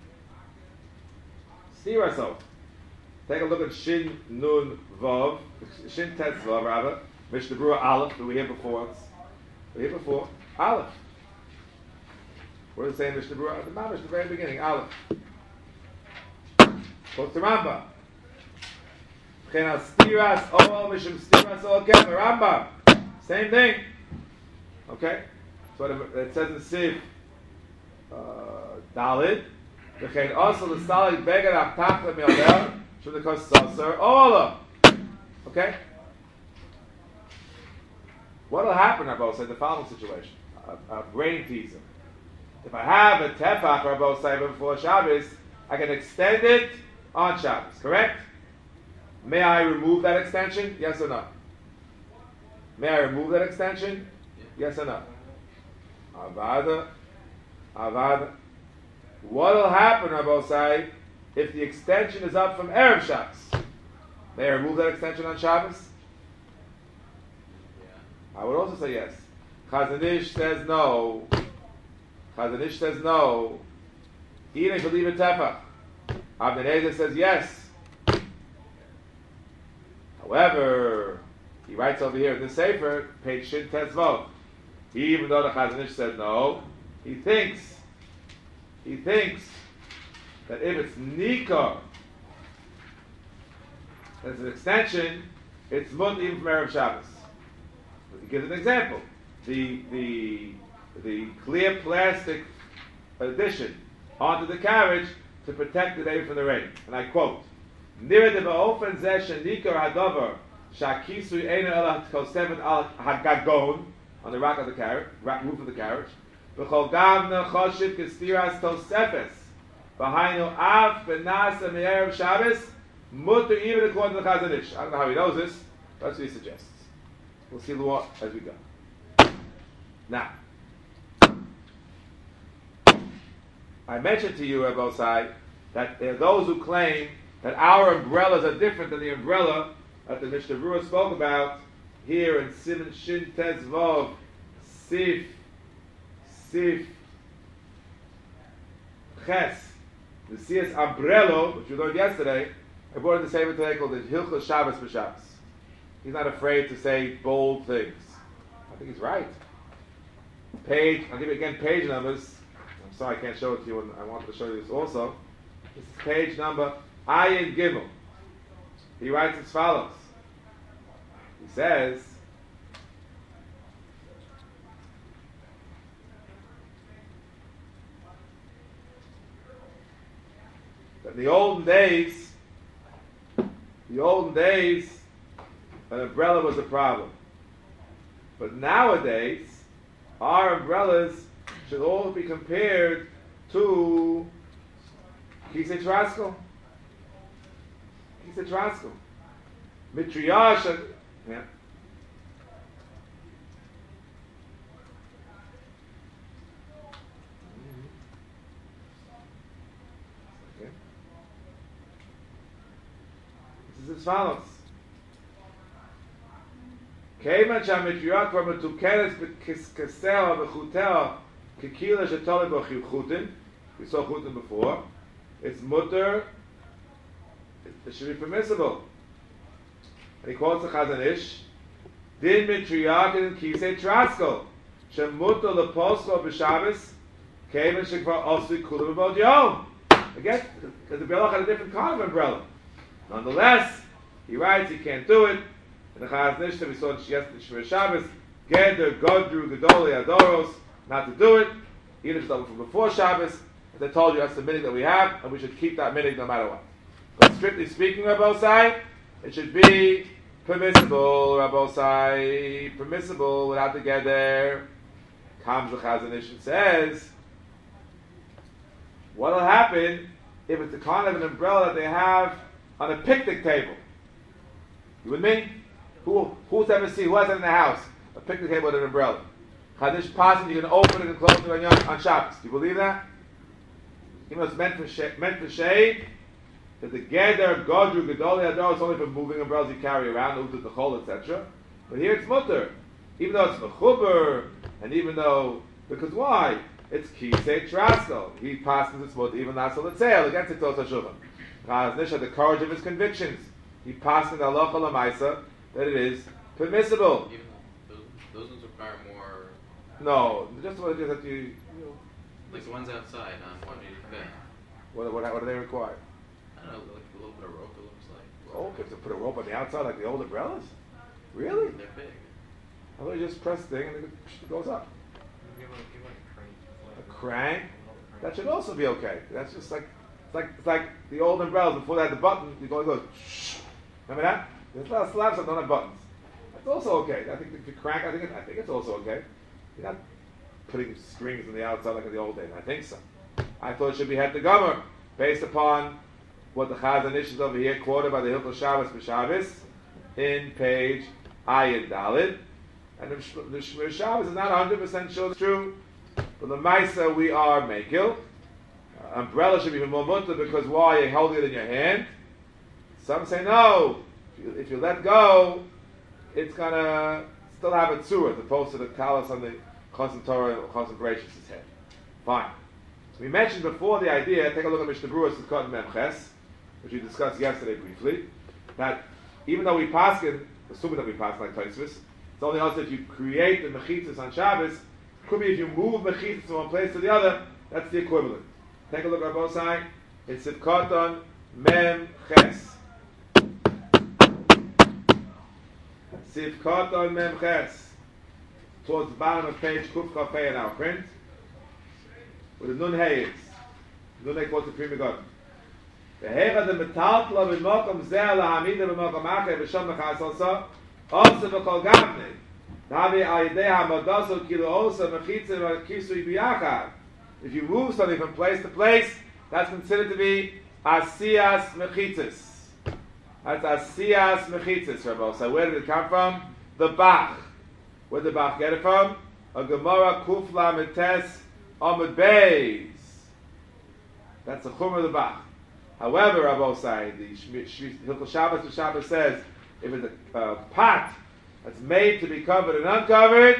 Stiraso. Take a look at Shin Nun Vav, Shin Tetz Vav rather, Mishnah Berurah Aleph, that we hear before. Aleph. What does it say in Mishnah Berurah? The Mamish, the very beginning, Aleph. Quotes the Rambam. Same thing. Okay? So it says in Siv Dalid. Also the Salik Begad Aptach Lemilder from the Kosasar Ola. Okay? What will happen, Rabbi said, the following situation? A brain teaser. If I have a tefach, Rabbi said, before Shabbos, I can extend it on Shabbos, correct? May I remove that extension? Yes or no? May I remove that extension? Yes or no? Avada. What will happen, Rabbi said, if the extension is up from Erev Shabbos? May I remove that extension on Shabbos? I would also say yes. Chazon Ish says no. Even if you leave a tefach. Avnei Nezer says yes. However, he writes over here in the Sefer, page Shin Tetzvot. Even though the Chazon Ish said no, he thinks that if it's nikah, as an extension, it's mut even from Erev Shabbos. He gives an example. The clear plastic addition onto the carriage to protect the baby from the rain. And I quote, Nira de ba'ofen zeh shenikar hadavar shakisui eina ela koseven al hagagon, on the rack of the carriage, roof of the carriage. V'chol gavna choshiv kestiras tosefes v'hainu av benasa me'erev Shabbos mutter even according to the Chazon Ish. I don't know how he knows this, but that's what he suggests. We'll see more as we go. Now, I mentioned to you, Rabbi Osai, that there are those who claim that our umbrellas are different than the umbrella that the Mishnah Berurah spoke about here in Siman Shin Tez Vav Sif Ches, the Sias Umbrello, which we learned yesterday. I brought in the same today called the Hilchos Shabbos B'Shabbos. He's not afraid to say bold things. I think he's right. Page, I'll give you again page numbers. I'm sorry I can't show it to you, and I wanted to show you this also. This is page number Ayin Gimel. He writes as follows. He says, that in the olden days, an umbrella was a problem. But nowadays, our umbrellas should all be compared to Kisei Trasko. Mitriyash. Yeah. Okay. This is as follows. כיוון שהמטריה כבר מתוקנת בכסיה ובחוטיה כקילה שתולה בו חוטין, we saw chutin before, it's mutter, it should be permissible. And he quotes the Chazon Ish, din mitriya in kisei trasko, shemutter leposlo b'Shabbos, כיוון שכבר עשוי כולם בעוד יום. Again, because the umbrella had a different kind of umbrella. Nonetheless, he writes he can't do it. In the Chazon Ish that we saw yesterday, Shmir Shabbos, Geder, Godru, Gedoli, Adoros, not to do it, even if it's done from before Shabbos. As I told you, that's the minhag that we have, and we should keep that minhag no matter what. But strictly speaking, Rabbi Osai, it should be permissible, Rabbi Osai, permissible without the Geder. Comes the Chazon Ish and says, what will happen if it's the kind of an umbrella that they have on a picnic table? You with me? Who's ever seen, who has it in the house? A picnic table with an umbrella. Chazon Ish passing, you can open it and close it on Shabbos. Do you believe that? Even though it's meant for shade, that the Geder, Godru, Gedoli, Ador is only for moving umbrellas you carry around, Uta, the Chol, etc. But here it's mutter. Even though it's Mechuber, and even though, because why? It's Kisei Trasko. He passes this mutter, even Nasa L'Tzeil, against the Tos HaShulchan. Chazon Ish had the courage of his convictions. He passed in the Halacha L'Maisa that it is permissible. Even those ones require more. No, just what it is that you Like the ones outside on 185th. What do they require? I don't know, like a little bit of rope. It looks like. Oh, okay, to put a rope on the outside like the old umbrellas? Really? They're big. I thought you just press the thing and it goes up. Give like A crank? That should also be okay. That's just like it's like the old umbrellas before they had the button. You go, it goes. Shh. Remember that? There's a lot of slabs that don't have buttons. That's also okay. I think if you crank, I think it's also okay. You're not putting strings on the outside like in the old days. I think so. I thought it should be het the gomer based upon what the Chazon Ish is over here quoted by the Hilchos Shabbos b'Shabbos in page Ayin Dalid. And the Shmir Shabbos is not 100% sure it's true, but the Maisa we are Mekil. Umbrella should be more mutter because why? You're holding it in your hand. Some say no. If you let go, it's gonna still have a tzura as opposed to the talis on the concentration head. Fine. We mentioned before the idea. Take a look at Mishnah Berurah Sukkot Memches, which we discussed yesterday briefly. That even though we paskin, assuming that we paskin like Tosfos, it's only also if you create the mechitzas on Shabbos. Could be if you move mechitzas from one place to the other. That's the equivalent. Take a look at both sides. It's Sivkoton Mem Ches. Sivkoton Mem Ches. Towards the bottom of page Kuf Kafei in our print. With the Nun Hayes. Nun Hay quotes the Prima God. The Hecha the Metaltla B'mokom Zeh LaHamida B'mokom Achei B'shom Mechas also. Also B'kol Gavne. Navi Al Yidei HaModoso Kilo Osa Mechitzim Kisui B'yachad. If you move something from place to place, that's considered to be Asiyas Mechitzis. That's Asiyas Mechitzis, Rabbi. So where did it come from? The Bach. Where did the Bach get it from? A Gemara Kufla Metes Amud Beis. That's the Chumrah of the Bach. However, Rabbi Say, the Hilchos Shabbos to Shabbos says, if it's a pot that's made to be covered and uncovered,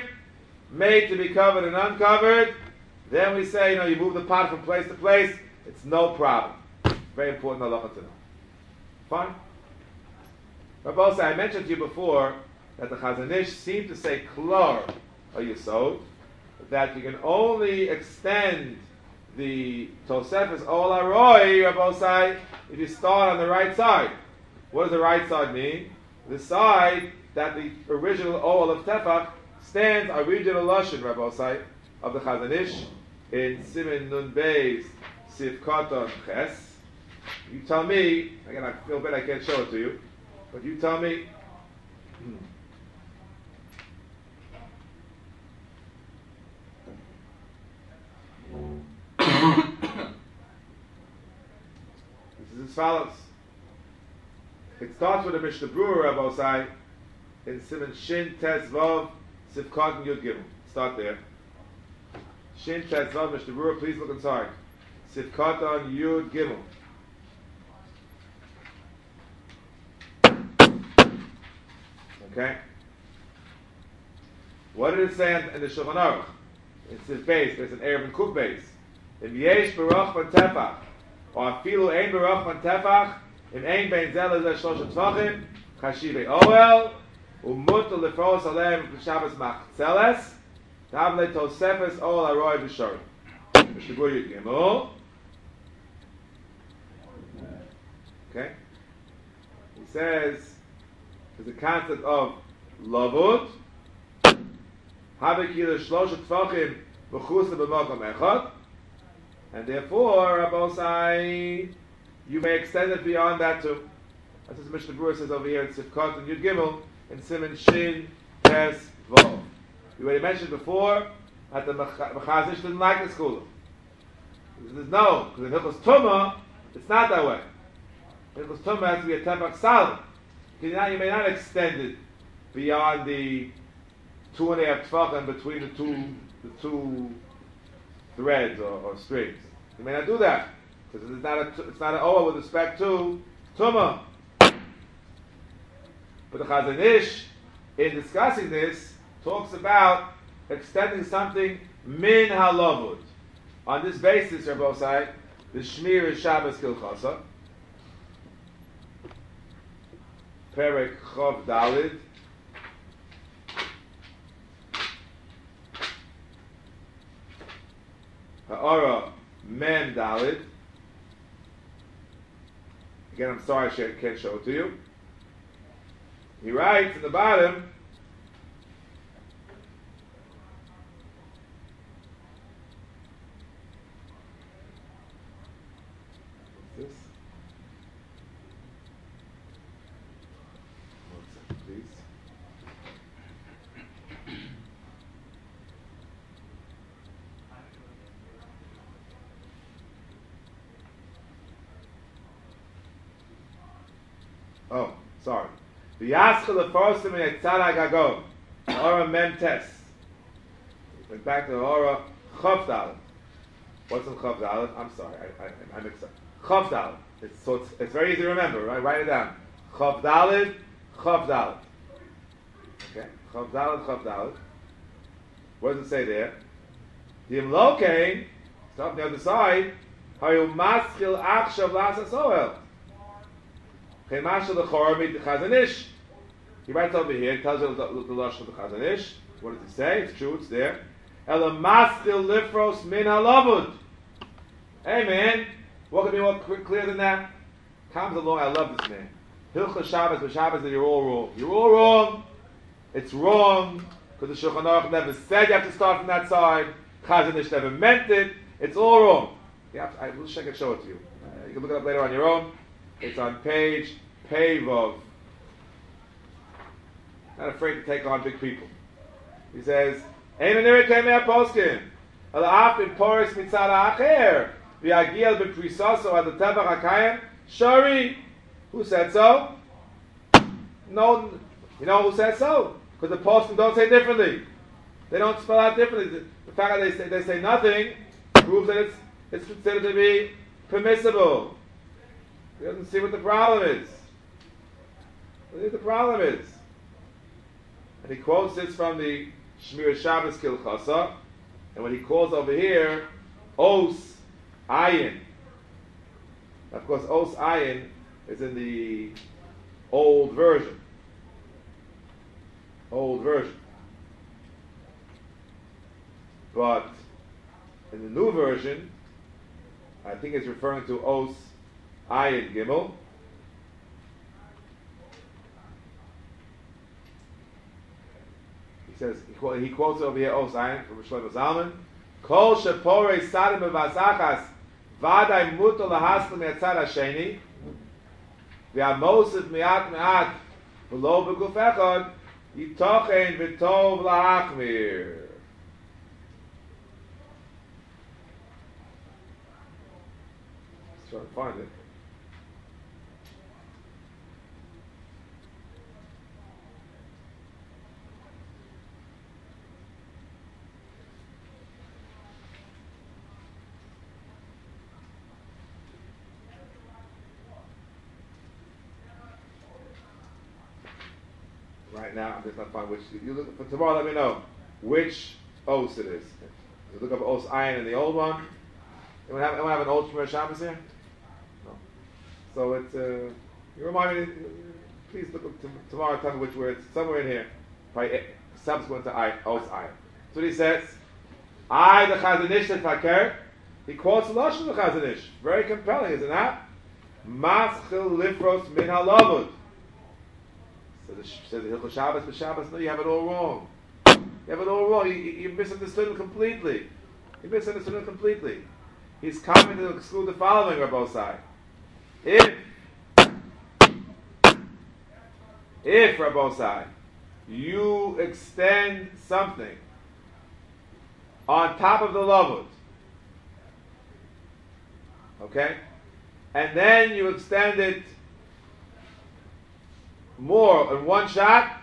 then we say, you move the pot from place to place, it's no problem. Very important halacha to know. Fine? Rabbi Say, I mentioned to you before that the Chazon Ish seemed to say klor or yesod, that you can only extend the Tosefes Ol Aroi, Rabbi Say, if you start on the right side. What does the right side mean? The side that the original Ol of Tefach stands, original Lashon, Rabbi Say, of the Chazon Ish, in Simen Nun Beis Sivkoton Ches. You tell me, again I feel bad I can't show it to you, but you tell me, this is as follows. It starts with a Mishnah Berurah, Rabbi Say, in Simen Shin Tes Vav Sivkoton Yud Gimel. Start there. Shin Tes Vav Mishnah Berurah, please look inside. Sivkoton Yud Gimel. Okay. What did it say in the Shulchan Aruch? It's his base. There's an Erev and Kuf base. If yesh barach van tefach, or afilu ein barach van tefach, im ein bein zel ze shlosh tvachim, chashive oel, umutu lefros alem b'shabbos machzeles, table tosefes ol aroi b'shori. Mishnah Berurah Gimel. Okay. He says, there's a concept of lavut, habekil shlosh tvachim b'chus b'mokom echad, and therefore, Rabbi Say, you may extend it beyond that too. That's what Mishnah Berurah says over here in Sivkot and Yud Gimel in Simen Shin Tes Vav. We already mentioned before that the Chazon Ish didn't like this kula. There's no, because in Hilchos Tumah, it's not that way. Hilchos Tumah has to be a tefach solid. You may not extend it beyond the 2.5 tefachim between the two threads or strings. You may not do that because it's not an oah with respect to tumah. But the Chazon Ish, in discussing this, talks about extending something min halavud. On this basis, Rabbi Say, the Shmir is Shabbos Kilchasa. Perek Chov Dalid. Ha'ara Mem Dalid. Again, I'm sorry I can't show it to you. He writes in the bottom, what's this? One second, please. Oh, sorry. The Yaschel Forsim in Etzara Gagom, Ora Mem Tes. Went back to Ora Chavdal. What's in Chavdal? I'm sorry, I mixed up. Chavdal. It's very easy to remember, right? Write it down. Chavdalid, Chavdalid. Okay, Chavdalid, Chavdalid. What does it say there? The Imlokein, stop on the other side. Hayu Maschil Achshav Lasas Oel. He writes over here, he tells you the Lashon of the Chazon Ish. What does he say? It's true, it's there. Ela maskil lifros min halavud. Hey man, what could be more clear than that? Comes along, I love this man. Hilchah Shabbos, but Shabbos that you're all wrong. You're all wrong. It's wrong, because the Shulchan Aruch never said you have to start from that side. Chazon Ish never meant it. It's all wrong. I wish I could show it to you. You can look it up later on your own. It's on page Pevov. Not afraid to take on big people. He says, "Ein nirei kemei poskim, ela'af in poris mitzad ha'acher, v'yagiel b'prisaso ad l'tevach hakayim, shari." Who said so? No, you know who said so? Because the poskim don't say differently. They don't spell out differently. The fact that they say nothing proves that it's considered to be permissible. He doesn't see what the problem is. What do you think the problem is? And he quotes this from the Shmir Shabbos Kilchasa, and when he calls over here, Os Ayin. Of course, Os Ayin is in the old version. Old version. But in the new version, I think it's referring to Os Ayin Gimel. He says he quotes over here Os Ayin from Shlomo Zalman. Kol shepore sadim bevasachas vaday muto lahaslim yatzad hasheni v'amosif miat miat v'lo beguf echad yitochen v'tov lahachmir. Let's try to find it. Right now, I'm just not finding which. You look for tomorrow. Let me know which os it is. You look up Os Ayin in the old one. Anyone have an old Shmir Shabbos here? No. So it's. You remind me. Please look up tomorrow. Tell me which word. It's somewhere in here. Probably subsequent to Os Ayin. So he says, "I the Chazon Ish Fakir." He quotes the Lashon of the Chazon Ish. Very compelling, is it not? Maschil lifros min halavud. Says the Hilchot Shabbos, but Shabbos, no, you have it all wrong. You have it all wrong. You misunderstood him completely. You misunderstood him completely. He's coming to exclude the following, Rabbosai. If Rabbosai, you extend something on top of the lavud, okay, and then you extend it more in one shot,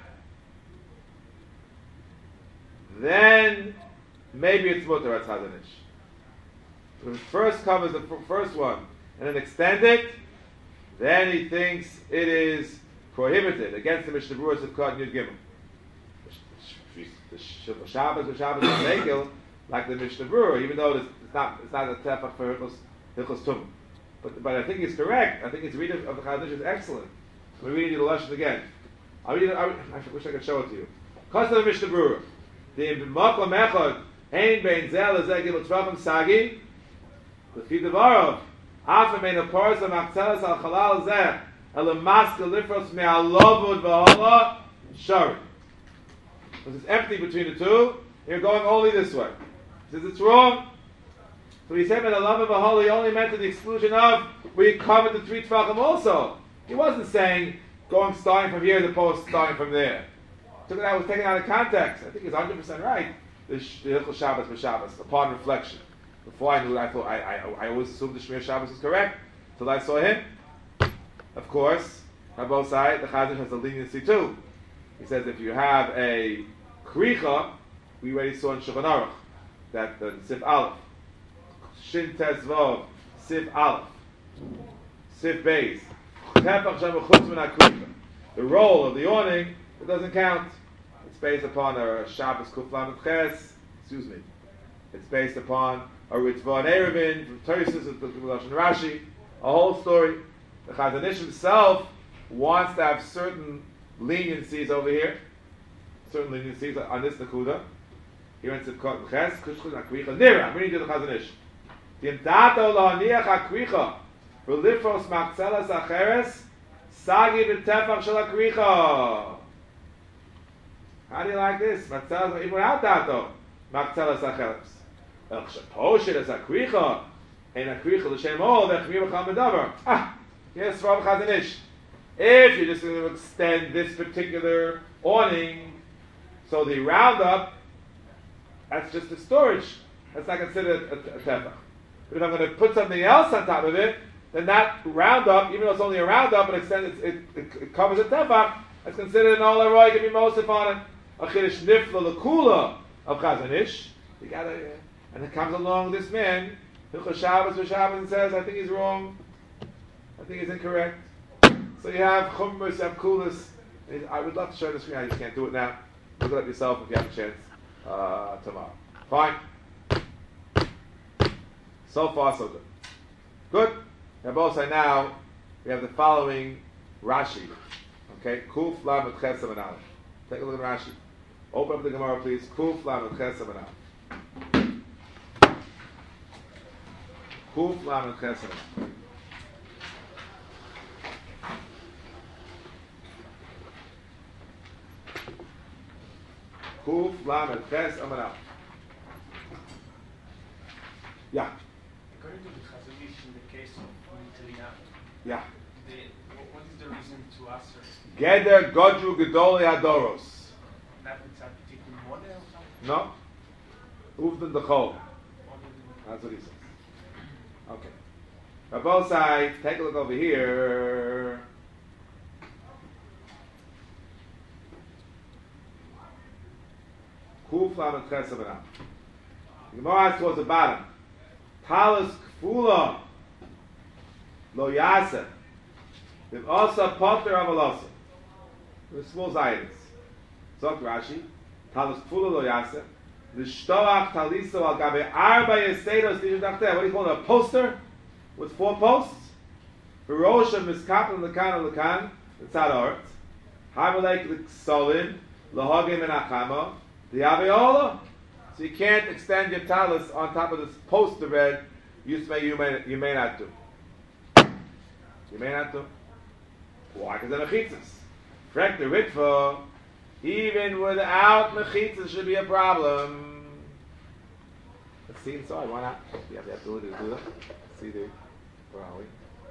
then maybe it's mutar at Chazon Ish. So if it first covers the first one and then extend it, then he thinks it is prohibited against the Mishnah Berurah of Kod Yud Gimel. The Shabbos is Megil like the Mishnah Berurah, even though it's not a tefach for Hilchos Tumah. But I think he's correct. I think his reading of the Chazon Ish is excellent. We're reading you the lesson again. I wish I could show it to you. Because of the Mishnah Berurah, the Makom Echad Hein bein zel ze gibel tvachim sagi. Lefi devarov. Afa mein a porsa machzelas al chalal zeh. El maske lifros me alovud v'hala shari. Because it's empty between the two. You're going only this way. He says it's wrong. So he said that alovud v'hala he only meant to the exclusion of where you covered the 3 tvachim also. He wasn't saying going starting from here as opposed to starting from there. So that was taken out of context. I think he's 100% right. The Hilchos Shabbos b'Shabbos, upon reflection. Before I knew it, I always assumed the Shmir Shabbos was correct, till I saw him. Of course, on both sides, the Chazon has a leniency too. He says if you have a kricha, we already saw in Shulchan Aruch, that the Sif Aleph, Shin Tes Vav, Sif Aleph, Sif Beis, Tefach Shem Chutz Min HaKricha. The role of the awning, it doesn't count. It's based upon a Shabbos Kuf Lamed Ches, it's based upon a Ritzvah and Erevin, from Tosis and Lashon Rashi, a whole story. The Chazon Ish himself wants to have certain leniencies over here, certain leniencies on this Nakuda. He went to Kot Ches, Kushchus HaKricha, Nira, I'm reading to the Chazon Ish. Timtato lahaniach HaKricha, v'lifros machzelas acheres, sagi b'tefach shel HaKricha. How do you like this? Machzelas, even without tato, machzelas acheres. El Kshaposhet as HaKricha, and HaKricha l'shem ol, v'chmir b'chal medavar. Yes, Rav Chazon Ish. If you're just going to extend this particular awning, so the roundup, that's just a storage. That's not considered a tefach. But if I'm going to put something else on top of it, then that roundup, even though it's only a roundup, it covers a tefach, that's considered an all arroy, can be mosif on it. A chiddush nifla l'kula of Chazon Ish. You gotta, and it comes along this man, Hilchos Shabbos v'Shabbos, and says, I think he's wrong. I think he's incorrect. So you have chumras, you have kulas. I would love to show the screen. I just can't do it now. Look it up yourself if you have a chance tomorrow. Fine. So far, so good. Good. Rabosai, now we have the following Rashi. Okay, Kuf Lamed Ches Amud Aleph. Take a look at Rashi. Open up the Gemara, please. Kuf Lamed Ches Amud Aleph. Kuf Lamed Ches Amud Aleph. Kuf Lamed Ches Amud Aleph. Yeah. According to the Chazon Ish, in the case of Nitliya, Yeah. what is the reason to answer Geder Godru Gedolei Hadoros. that it's a particular model or something? No? Uvden Dechol. That's what he says. Okay. On both sides, take a look over here. Kuf Lamed Ches Amud Aleph. The Gemara has towards the bottom. Talis Kfula Lo Yaseh. They've also Potter Avalasa. The small Zayins. Zok Rashi. Talis Kfula Lo Yaseh. L'shtoach taliso al gabe arba yestedos nishin tachteh. What do you call it? A poster with 4 posts. V'rosha miskapel lekan lekan. The tzad art. Hamelek l'ksolin. L'hogim en achama. The aveola. So you can't extend your talis on top of this poster bed. You may not do. You may not do. Why? Because they're mechitzas. Frek the ritva. Even without mechitzas should be a problem. Let's see inside. Why not? You have the ability to do that. Let's see there. Where are we?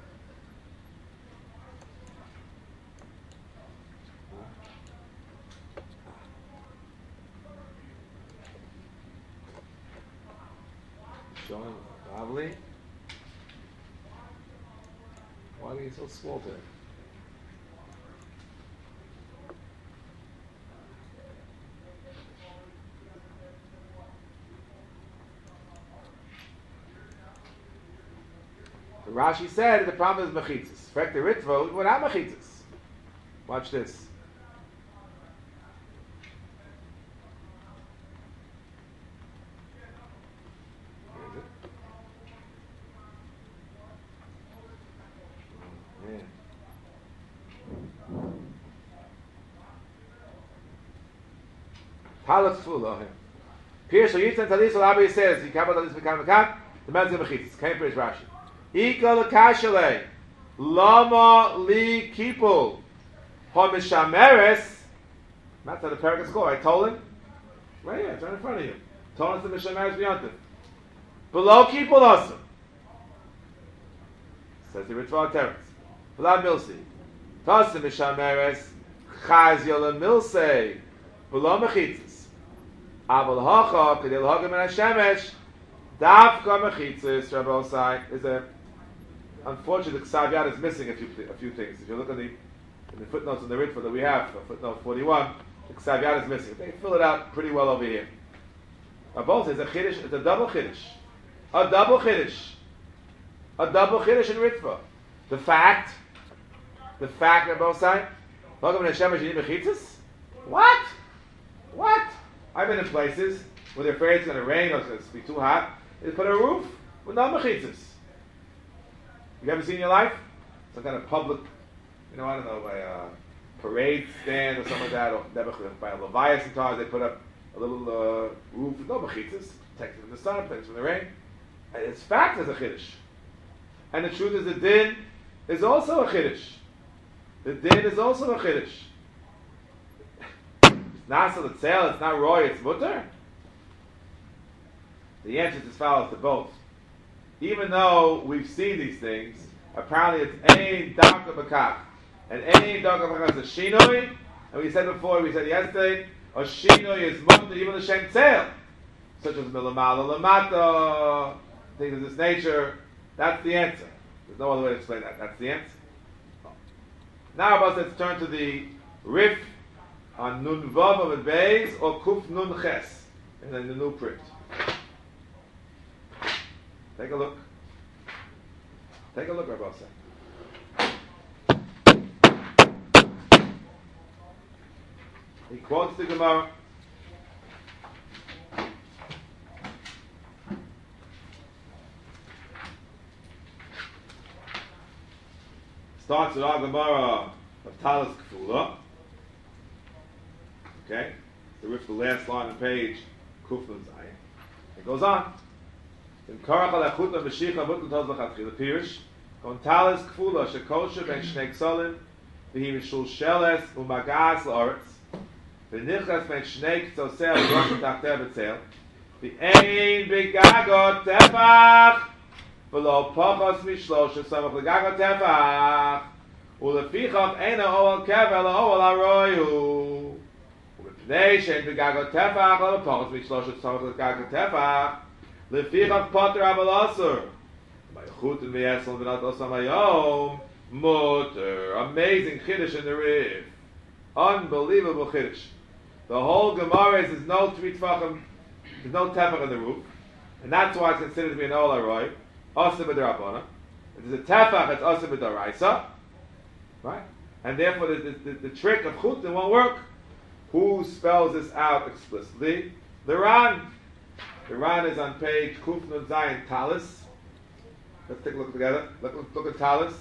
Showing lovely. Why are you so small today? The Rashi said the problem is mechitzas. Frek the ritvo without mechitzas. Watch this. Talis Fulah. Pierce so Yitzhak Talis Alabi says you can't Talis Mekan Mekan. The man's gonna mechitzas. Can't praise Rashi. Ika lekashale lama li kipul hamishameres. That's how the parak is called. I told him. Right here, it's right in front of you. Told us the mishameres beyond it. Below kipul also. Says the Ritva Teretz. Below milsi. Tasa mishameres chazia milse below mechitzas. Aval hacha kedil hagam and hashemesh. Davka mechitzas, Rabbi Osai, is a unfortunate. The Ksav Yad is missing a few things. If you look in the footnotes in the Ritva that we have, footnote 41, the Ksav Yad is missing. They fill it out pretty well over here. Both is a chiddush. It's a double chiddush. A double chiddush. A double chiddush in Ritva. The fact, Rabbi Osai, Hagam and Hashemesh you need mechitzas. What? I've been in places where they're afraid it's going to rain or it's going to be too hot. They put a roof with no mechitzas. You ever seen in your life? Some kind of public, I don't know, by a parade stand or something like that, or by a Leviathan cars, they put up a little roof with no mechitzas, protected from the sun, protected from the rain. And it's fact as a chiddush. And the truth is the din is also a chiddush. The din is also a chiddush. It's not so sale, it's not roy, it's mutter. The answer is as follows to both. Even though we've seen these things, apparently it's ein darka b'kach. And ein darka b'kach is a shinoi. And we said yesterday, a shinoi is mutter even the shem tzel. Such as milamala lamata, things of this nature. That's the answer. There's no other way to explain that. That's the answer. Now, let's turn to the Rif on Nun Vav of Beis or Kuf Nun Ches in the new print. Take a look. Take a look, Rabbi Osai. He quotes the Gemara. Starts with our Gemara of Talis Kfula. Okay? The Rif, the last line on page Kuf Nun Zayin. It goes on. In Korach al-Achut al-Mashiach Avut l'Toz l'Chatchil Pirish Kon Talis Kfula Shekosha Ben Shnei Ksolim V'hi Mishul Sheles U'Magas L'Oretz V'nichas Ben Shnei Ktosel V'Rosh T'Achter B'Tzel V'Ein B'Gagot Tefach V'Lo Pochos Mishlosh Samach L'Gagot Tefach U'Lefichach Eina Oal Kevel Oal Aroyu U'Mipnei Shein B'Gagot Tefach Lo Pochos Mishlosh Samach L'Gagot Tefach Lefichach Potter Abalasur. Ma'achut and V'yesel V'nat Osam Hayom Mutter. Amazing chiddush in the Rif. Unbelievable chiddush. The whole Gemara is no three tefachim, there's no tefach in the roof, and that's why it's considered to be an Ol Aroi. Osam B'Darabona. If there's a tefach, it's Osam B'Daraisa. Right? And therefore the trick of chutin won't work. Who spells this out explicitly? The Ran. The Ran is on page Kuf Nun Zayin Talis. Let's take a look together. Look at Talis.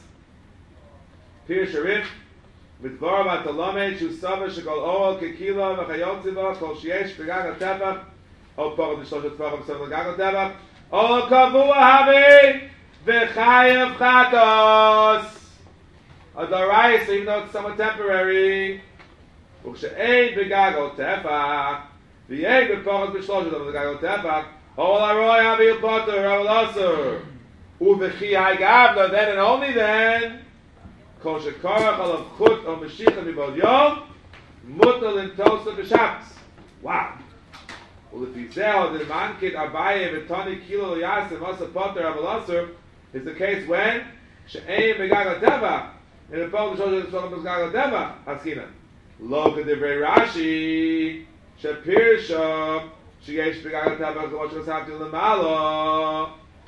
Pir Sharif. Midvar Matalome Shusava Shekol Oal Kekila V'Chayotziva Kol Shiesh V'Gag HaTefach O Pogad V'Shlosh HaTefach V'Sem V'Gag HaTefach O Kavua Havi V'Chayev Chatos A Dorais, even though it's somewhat temporary U'Kshe'ein V'Gag HaTefach V'yeg V'Pogad V'Shlosh HaTefach V'Gag HaTefach O L'aroi Havi U'Potter Rav'Lasur U'V'Chi Ha'Gavna then and only then Kol shekarach alav chut or meshicha mibod yom mutal in tosa b'shabbos. Wow. Well, if he's there, the mankid abaye v'tani kilo yasem asa poter avalasur is the case when she'ein begag ateva in the pol b'shol shel begag ateva askina lo k'divrei Rashi shepirsha sheyesh begag ateva k'mo sh'osavti l'malo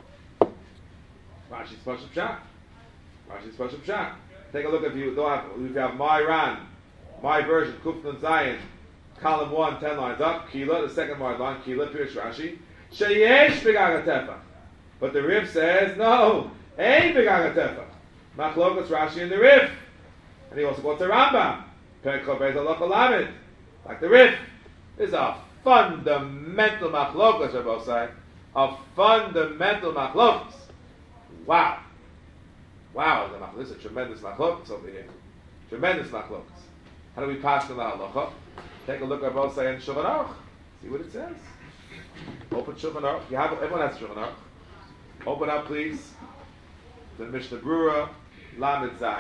Rashi's pashut pshat. Rashi's pashut pshat. Take a look if you have my Ran, my version, Kuf Nun Zayin, column 1, 10 lines up, Kila, the second line, Kila, Pirish Rashi, Sheyesh B'Gag HaTefach. But the Rif says, no, Ein B'Gag HaTefach. Machlokas Rashi in the Rif. And he also quotes the Rambam, Perek Chav Beis Halacha Lamed. Like the Rif, is a fundamental machlokas, Rabbosai, a fundamental machlokas. Wow. Wow, this is a tremendous machlokas over here. Tremendous machlokas. How do we pass the halacha? Take a look at Rabbosai and Shulchan Aruch. See what it says. Open Shulchan Aruch. Everyone has Shulchan Aruch. Open up, please. The Mishnah Brura, Lamed Zayin.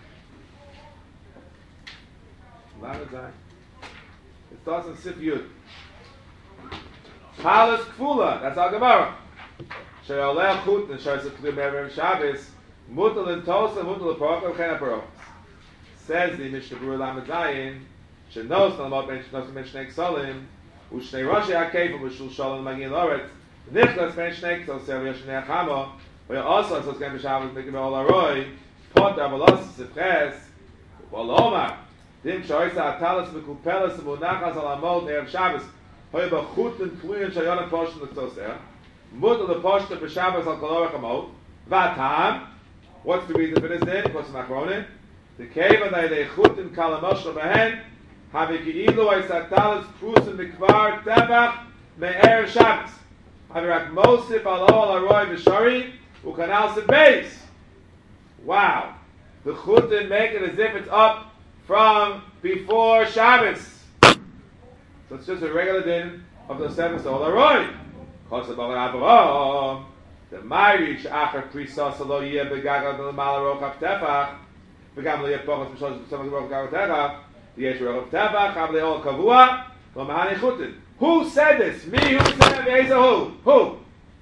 Lamed Zayin. It starts in Sif Yud. Palas Kfula, that's our Gemara. She'oleh Chut and Shar Siflim Erev Shabbos, Mutal and Tosa, Mutal and Parokah, Chen HaParokah. Says the Mishnah Brura Lamed Zayin, She'nos Nalamot Ben Shnei Ksolim, U'Shnei Roshi HaKeifim, U'Shul Shalom Magin Loretz, Nichlas Ben Shnei Ksolim, Sevi Yoshnei HaChamo, we also so going to Shabbos making all aroi pot avalos sefres voloma dim shoysa atalas mekupelas munachas al amod nev Shabbos hoy ba khuten tluyen shayona poshn tzoser mut the poshn be Shabbos al kolorach amod vatam. What's the reason for this then? What's macronin? The keva they khuten kalamosh behen have geilu ay satalas prusen mikvar tevach me'er Shabbos have rak mosif al aroi b'shari Ukanal base. Wow. The Chutin make it as if it's up from before Shabbos. So it's just a regular din of the seventh Sol Aroi. The Ma'irich Achar Prisa Salo Yeh Begagal B'Lamala Rochav Tefach Begam Liyeh Pochas B'Shos B'Shos Rochav Tefach the Yesh Rochav Tefach Chav Le'ol Kavua L'Mahani Chutin. Who said this? Me? Who said it? Who?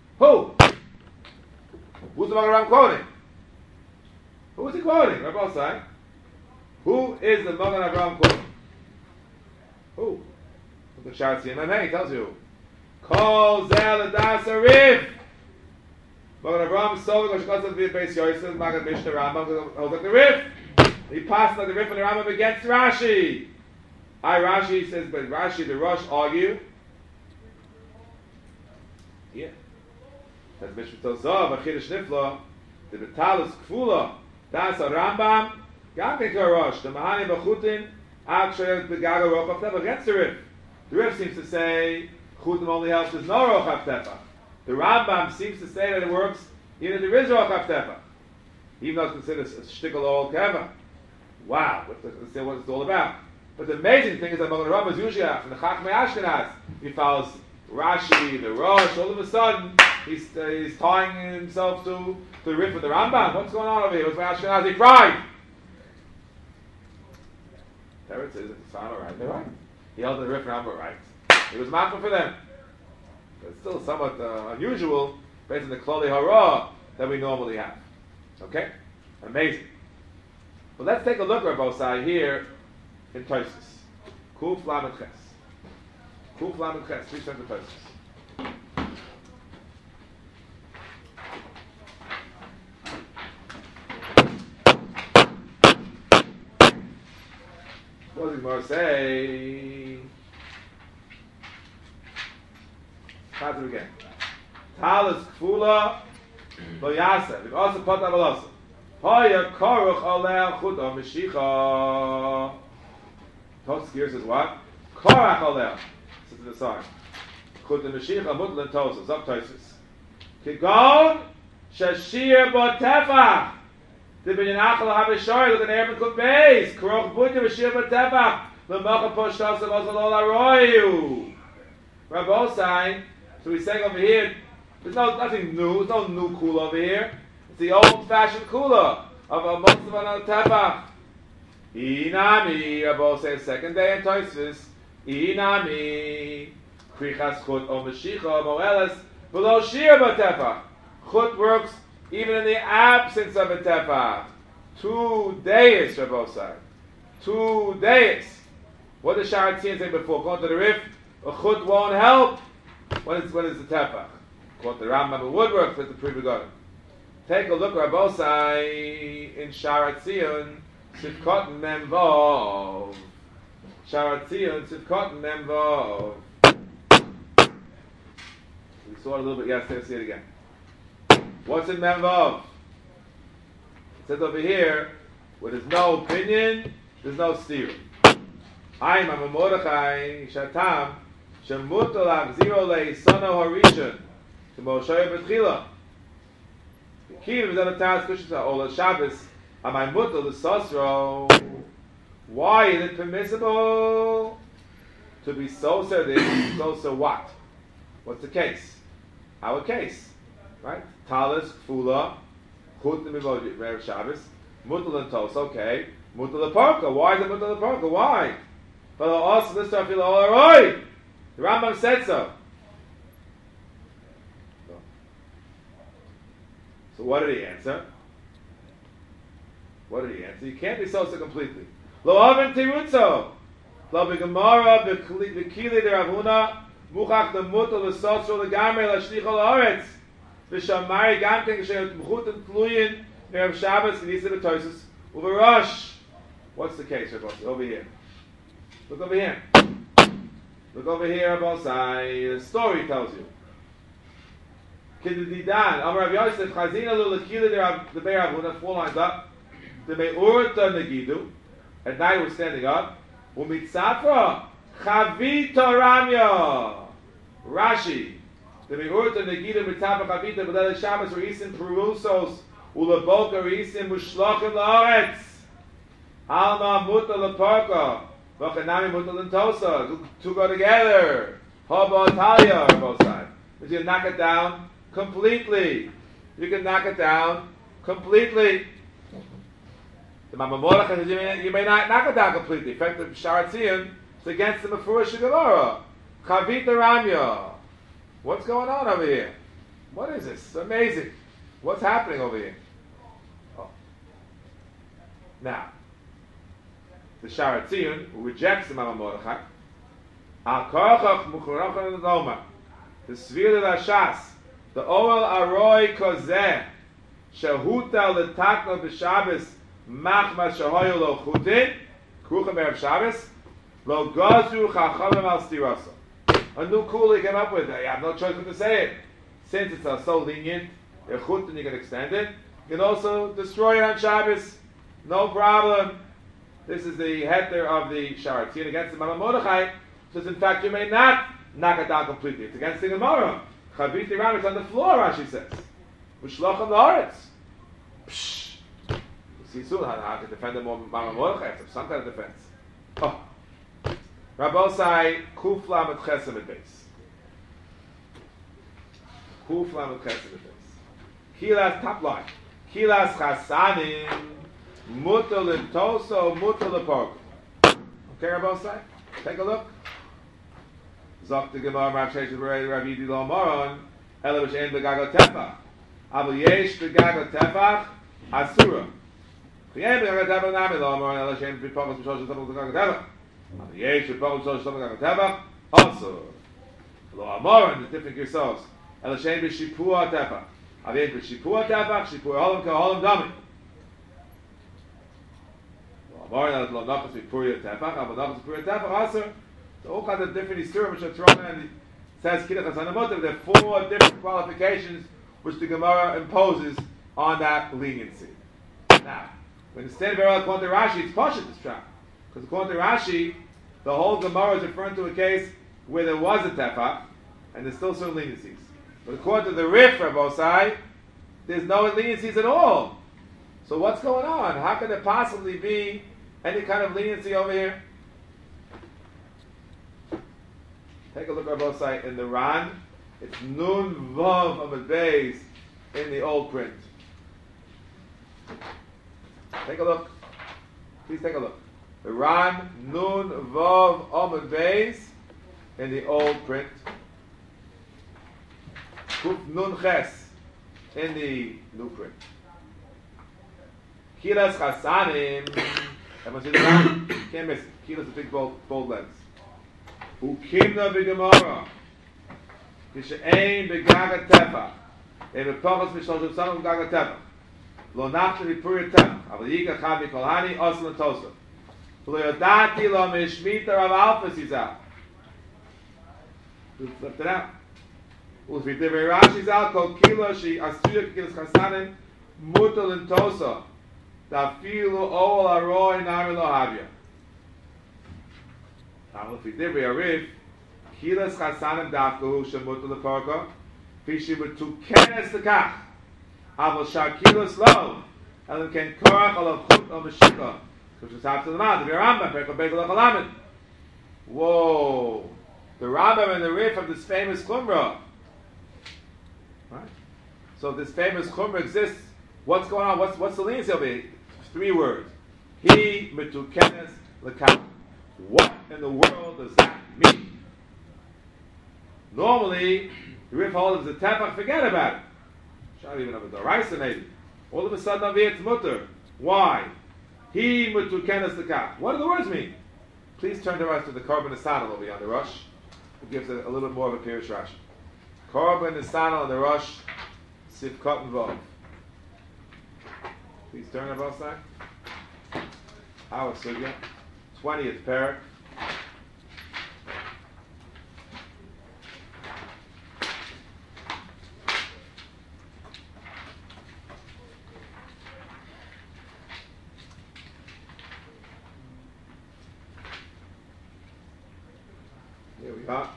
Who's the Magen Avraham quoting? Who is he quoting? Rabbi Osai. Who is the Magen Avraham quoting? Who? The Sharat Tziyim he tells you. Kol Zel Das Arif. Magen Avraham sold the Goshkos of the Beis Yosef, Magen Mishnah Rambam, holds like the Rif. He passed like the Rif and the Rambam against Rashi. Rashi says, but Rashi, the Rosh argue. Yeah. As Mishnah tells Zav, a Chiddush Nifla, the Betalus Kfula, Das a Rambam, Gam Ken Rosh, the Mahani B'Chutin, Ad Shoyet Begaga Rochav Tefach, against the Rif. The Rif seems to say, Chutin only helps there's no Rochav Tefach. The Rambam seems to say that it works even if there is Rochav Tefach. Even though it's considered a shtickle all keva. Wow, let's say what it's all about. But the amazing thing is that Magen Avraham is usually from the Chachmei Ashkenaz. He follows Rashi, the Rosh, all of a sudden, he's tying himself to the Rif of the Rambam. What's going on over here? What's my Ashkenaz? He cried. Teretz says it's fine, all right. They're right. He held the Rif and Rambam right. It was mafka for them. But it's still somewhat unusual based on the Klali Hara that we normally have. Okay? Amazing. But let's take a look, Rabbi Osai, here in Tosfos. Kuf Lamed Ches. Kuf Lamed Ches. 3 cents of Tosfos. What does the Gemara say? Start it again. Talis Kfula Lo Yaseh. We've also put that also. Hoya Koruch Oleh Chuda Meshicha. Tosfos here says what? Korach Oleh. This is the sign. Chuda Meshicha Mutlan Tosfos. Zok Tosfos. Kigon Shashir Botefach. The Binyanachal HaBishori. Look at the Erev Kut Beis. Koruch Bunya Shashir Botefach. L'mocha Poshtos of Ozalol Aroyu. Rabbi Osai. So he's saying over here, there's nothing new. There's no new kula over here. It's the old-fashioned kula of a Muslim on Tefach. Inami, Rabbi Osai, second day in Tosfos. Inami, krichas chut o meshicha moelas below shir b'tefach. Chut works even in the absence of a tefach. 2 days, Rabbi Osai. 2 days. What did Sharat Tziyim say before? Going to the Rif, a chut won't help. When is the tefach? Quote the Rambam in Woodwork with the pre-begotten. Take a look, Rabbi Osai, in Sharat Tziyim, Sivkot Mem Vov. Sharat Tziyim, Sivkot Mem Vov. We saw it a little bit yesterday. Let's see it again. What's in Mem Vov? It says over here, where there's no opinion, there's no steer. I'm a Mordechai Shatam. Shemutal Achziro Leisono Harishon to Moshe Betchila. The key of the Taras Kushis Ola Shabbos. Am I mutal the Sosro? Why is it permissible to be sosa this, sosa what? What's the case? Our case, right? Talis, Kfula, Chut Mivod Rev Shabbos, mutal and Tos. Okay, mutal the Parka. Why is it mutal the Parka? Why? But also this stuff feel all right. The Rambam said so. So what did he answer? What did he answer? You can't be sosa completely. Lo oven tirutzo. Lo begemara bekili de Ravuna muchach the mutal the sosro the gamer la shlicha laaretz v'shamari gamken ksheot mchutim tluyin Erev Shabbos v'nisa b'toisus u'v'rosh. What's the case, Rabbi? Over here. Look over here. Look over here, Rabbi. The story tells you. Kedidan, Amar Rav Yosef, Chazina l'lekili the Be'er Ravuna, 4 lines up. The Me'urta Negidu, at night we're standing up. Umitzafra, Chavita Ramya. Rashi, the Me'urta Negidu, Mitzafra Chavita, B'lele Shabbos, Re'isim Perusos, U'leboka Re'isim Mushlachim La'aretz. Alma Muta Leparka, V'chanami Muta Lentosa, to go together. Haba Talia, both sides. But you can knock it down completely. You can knock it down completely. The Mama Mordechai says you may not knock it down completely. In fact, the Sharat Zion is against the Mefurish Gemara. Chavita Ramya. What's going on over here? What is this? It's amazing. What's happening over here? Oh. Now, the Sharat Zion, who rejects the Mama Mordechai, Al Korachach Muchurachach Noma, the Svir de Shas, the Oel Aroi Kozeh, Shehuta Letakno B'Shabbos, Machma Shahoyu Lo Chutin, Kruchem Erev Shabbos, Lo Gazu Chachamim Al Stirasa. A new cool he came up with. You have no choice but to say it. Since it's so lenient, a chutin you can extend it. You can also destroy it on Shabbos. No problem. This is the heter of the Sharat Zion against the Mama Mordechai. Says in fact you may not knock it down completely. It's against the Gemara. Chaviti Ram is on the floor, Rashi says. Ushlochem La'aretz. Pshh. You see soon how to defend the Mama Mordechai. It's some kind of defense. Oh. Rabbosai, Kufla mit Chesed mit Beis. Kufla mit Chesed mit Beis. Kilas, top line. Kilas Chasanim, Mutal Lentoso, Mutal Leporko. Okay, Rabbosai? Take a look. Zok the Gemara, Rav Sheshet Berei, Rav Yidi Lo Moron, Ela B'Shein B'Gago Tefach. Aval Yesh B'Gago Tefach, Asura. Ch'yem B'Gago Tefach Nami Lo Moron, Ela B'Shein B'Pokos B'Shosh B'Gago Tefach. Yesh B'Pokos B'Shosh B'Gago Tefach, also. Lo Amoron, the different yourselves. Ela B'Shein B'Shipua Tefach. Aval Yesh B'Shipua Tefach, Shipua Holam K'Holam Dami. Lo Amoron, Lo Nafas B'Puria Tefach, Aval Nafas B'Puria Tefach, also. So all kinds of different Isurim which are thrown in. It says Kiddush HaSanamotiv. There are 4 different qualifications which the Gemara imposes on that leniency. Now, when the stand very well according to Rashi, it's Pashut this trap. Because according to Rashi, the whole Gemara is referring to a case where there was a tefach, and there's still certain leniencies. But according to the Rif Rabbosai, there's no leniencies at all. So what's going on? How could there possibly be any kind of leniency over here? Take a look at both sides. In the Ran, it's Nun Vav Amud Beis in the old print. Take a look. Please take a look. The Ran, Nun Vav Amud Beis in the old print. Kuf Nun Ches in the new print. Kilas Chasanim. Everyone see the Ran? Can't miss it. Kilas is a big bold lens. Ukimna b'Gemara, Kishe'ein b'Gaga Tefach, E'v'Pachos Mishlosh V'Sanam b'Gaga Tefach, Lo Nachli B'Puri Tefach, Aval Yika Chad Mikolhani, Osel Tosa, Lo Yodati Lo Mishmita Rav Alphas Yizal. Left it out. U'V'Divei Rashi Yizal, Kol Kilo Shi Asuya Kilas Chasanim, Mutal and Tosa, Dafilu Ol Aroi Nami Lo Havya. If we did Arif, Kilas chasanim dafku shemutu leparka. Fishi betukenes lekach. Aval shar kilas lo. Elim ken korach alav chut o meshika. Which is half to the mouth. The Rambam, Perkel Bezel Achalamed. Whoa. The Rambam and the Rif of this famous Qumrah. Right? So this famous Qumrah exists. What's going on? What's the leniency of it? 3 words. He metukenes lekach. What in the world does that mean? Normally, the Rif holds the tefach, forget about it. Shall even have a Doraisa maybe. All of a sudden over here it's mutter. Why? He metukenes lekach. What do the words mean? Please turn to us to the Korban Nesanel over here on the Rosh. It gives a little bit more of a Pirush Rashi. Korban Nesanel on the Rosh, Sivkot and Vov. Please turn to both sides. Our Sugya, 20th parak. Here we are.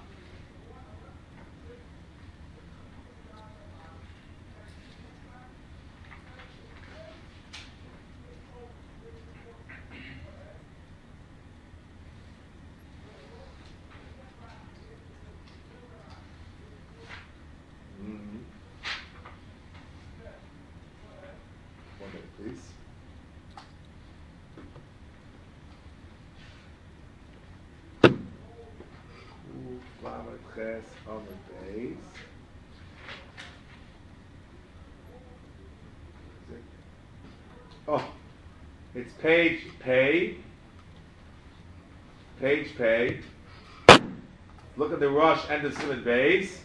One minute, please. Ches on the base. Oh, it's page pay. Page pay. Look at the rush and the Simon base.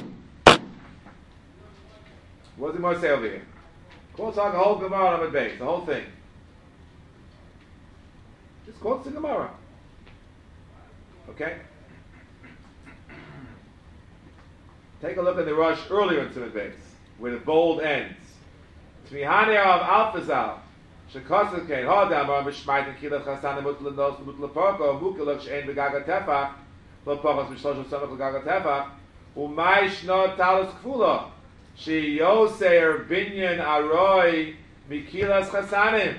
What does the more say over here? Quotes on the whole Gemara on the base, the whole thing. Just quotes the Gemara. Okay? Take a look at the rush earlier in Simon base, where the bold ends. Tmihane of Alphazal. Shekosel kein hodam or mishmait kila chasan mutl nos mutl porko mukilok shein begaga tefach lo porkos mishlosh samach begaga tefach umay shno talus kfula she yoser binyan aroi mikilas chasanim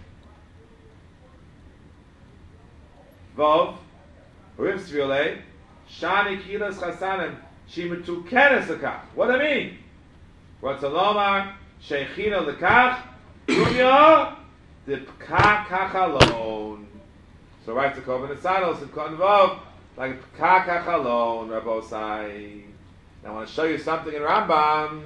vov rivs viole shani kilas chasanim she metukenes lekach. What do I mean? Ratzalomar sheichina lekach dunya the pkach alone. So writes the Korban Nesanel and Konvov like pkach alone, Rabbosai. Now I want to show you something in Rambam.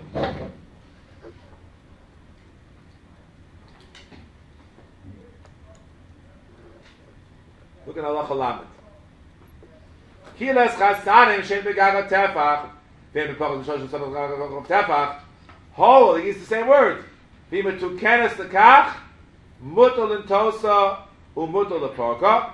Look at Halacha Lamed. Kilas chasanim shein begaga tefach. Then the Korban Nesanel some of tefach. Whole, he used the same word. Vima tu kenes lekach. Mutal intosa umutal leporka.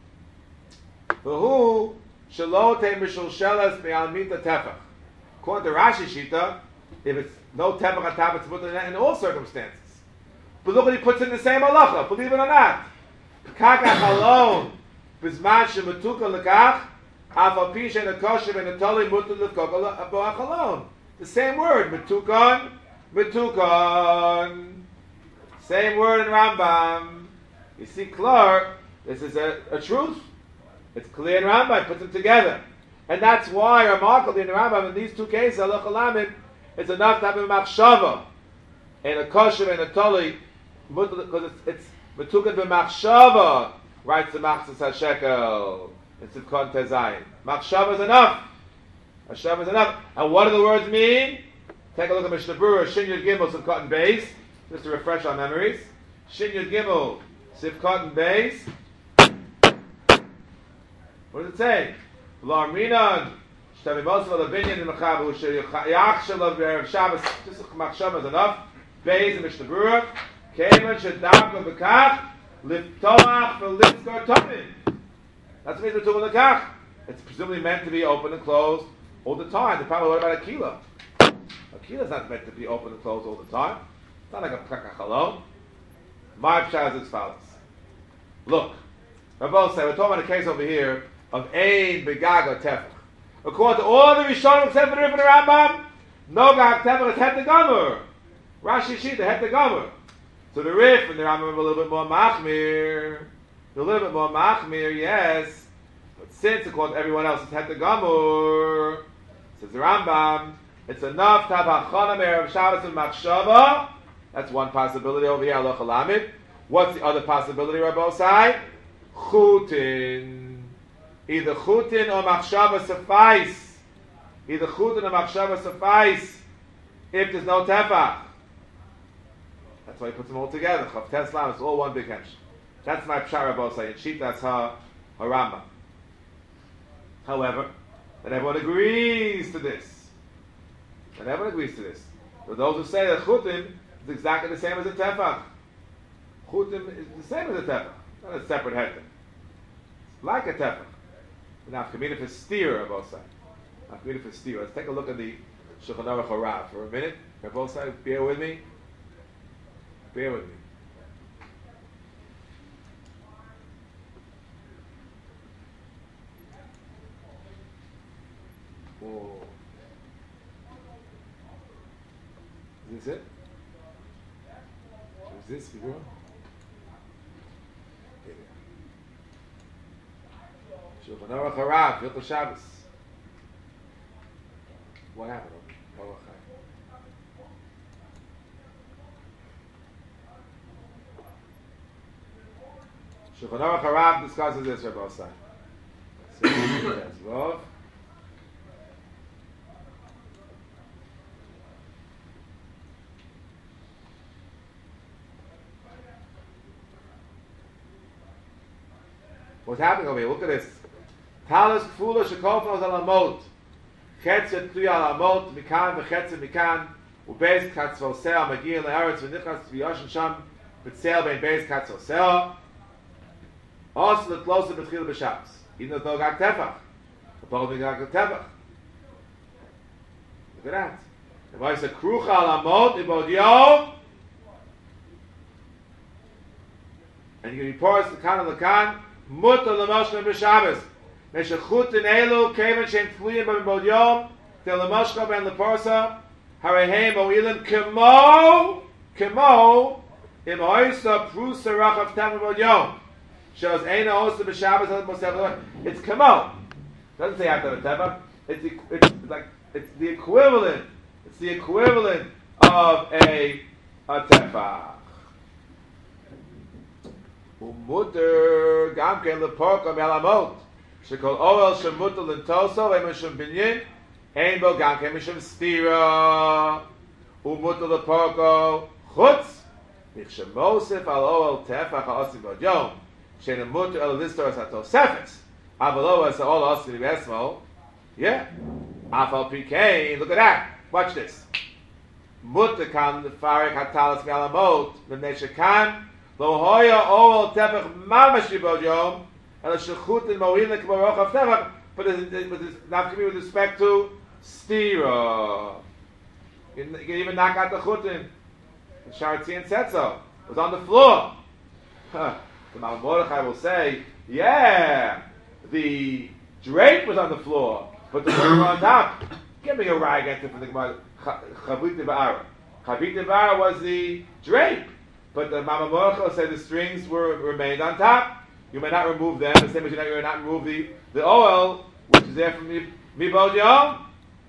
Who shalote mishulshelas me'almita tefach. According to Rashi Shita, if it's no tefach on top, it's mutal in all circumstances. But look what he puts in the same halacha. Believe it or not, pekakach alone bizman shemetuka lekach afal pisha nekosher and netoli mutal lekoka boach alone. The same word, metukan, metukan. Same word in Rambam. You see, Clark, this is a truth. It's clear in Rambam, it puts them together. And that's why, remarkably in Rambam, in these two cases, Halacha Lamed, it's enough to have a machshava. And a kosher and a toli, because it's metukan b'machshava, writes the Machzas HaShekel. It's a kontezayin. Machshava is enough. Machshava is enough. And what do the words mean? Take a look at Mishnah Berurah, Shin Yud Gimel, some cotton base. Just to refresh our memories. Shin Yud Gimel, Sivkot and Beis. What does it say? L'Arminan, Shtavi Mosva L'Binyan in Mechavu, Yachshel of Erev Shabbos, just Machshava is enough. Beis and Mishnah Berurah. Keman Shadavka B'kach, Liftoach V'Litzkor Tomim. That's what it means with Lekach. It's presumably meant to be open and closed all the time. The problem, what about Akila? Akila is not meant to be open and closed all the time. It's not like a pekach alone. My pshat is as follows. Look, Rabbi said, we're talking about a case over here of ein begaga tefach. According to all the Rishonim except for the Rif and the Rambam, Noga Tefach is Het the Gomer. Rashi Shita Het the Gomer. So the Rif and the Rambam are a little bit more machmir. They're a little bit more machmir, yes. But since according to everyone else it's Het the Gomer, says the Rambam, it's enough to have Hachana Me'erev Shabbos and Machshava. That's one possibility over here, Allah Chalamid. What's the other possibility, Rabbosai? Chutin. Either Chutin or Machshava suffice. Either Chutin or Machshava suffice if there's no Tefach. That's why he puts them all together. Chav Teslam, it's all one big hench. That's my Pshara Rabbosai. In sheet, that's her Rambam. However, not everyone agrees to this. Not everyone agrees to this. But those who say that Chutin is exactly the same as a Tefach. Chutim is the same as a Tefach, not a separate heter. It's like a Tefach. Now, Kamina for steer on both sides. Kamina for steer. Let's take a look at the Shulchan Aruch Harav for a minute. On both sides, bear with me. Bear with me. Oh. Is this it? Is this the girl? Shulchan Aruch Harav, Hilchos Shabbos. What happened? Shulchan Aruch Harav discusses this, Rabbi Osai. What's happening over here? Look at this. Talis kfula shekofnos al amot. Chetzet tluya al amot, mikan v'chetzet mikan, ubeis katzvosea, magir le'aretz v'nichas v'yoshin sham, b'tzel bein beis katzvosea. Also l'tlosa b'tchil b'shabes. Even though gag tefach. The Pogel gag tefach. Look at that. The voice of krucha al amot, ibod yom. And you can report the kan of the kan, mutter l'moshka b'shabes. Meshachut in elu, keven shem tluyim b'mod yom, tel l'moshka ben l'porsa, harehem o'ilim kemo, im oisa prusa rachav tam b'mod yom. Shows eina osa b'shabes, it's kemo. Doesn't say after the tefach. It's the equivalent. It's the equivalent of a tefach. Umuter gam ken leporka melamot. Shekol oel shemuter lentoso emeshum binyin. Ein bo gam ken mishum stira. Umuter leporko chutz. Nichshem mosef al oel tefach ha'osim bod yom. Shein umuter el listor as hatosefes. Avalo as all osim v'esmo. Yeah. Afal pikein. Look at that. Watch this. Muter kan lefarik hatalas melamot. V'neshekan. Lo hoya ol tefach mamash yibod yom, and a shechut in mo'ilin k'moroch of tefach, but it's not to be with respect to stira. You can even knock out the chutin. The Sharatzian said so. It was on the floor. The Malach Mordechai will say, yeah, the drape was on the floor, but the one on top. Give me a rye against it from the Gemara. Chavit Devara. Chavit Devara was the drape. But the Mama Mordechai said the strings remained on top. You may not remove them, the same as you may not remove the oil, which is there from Mibod Yom.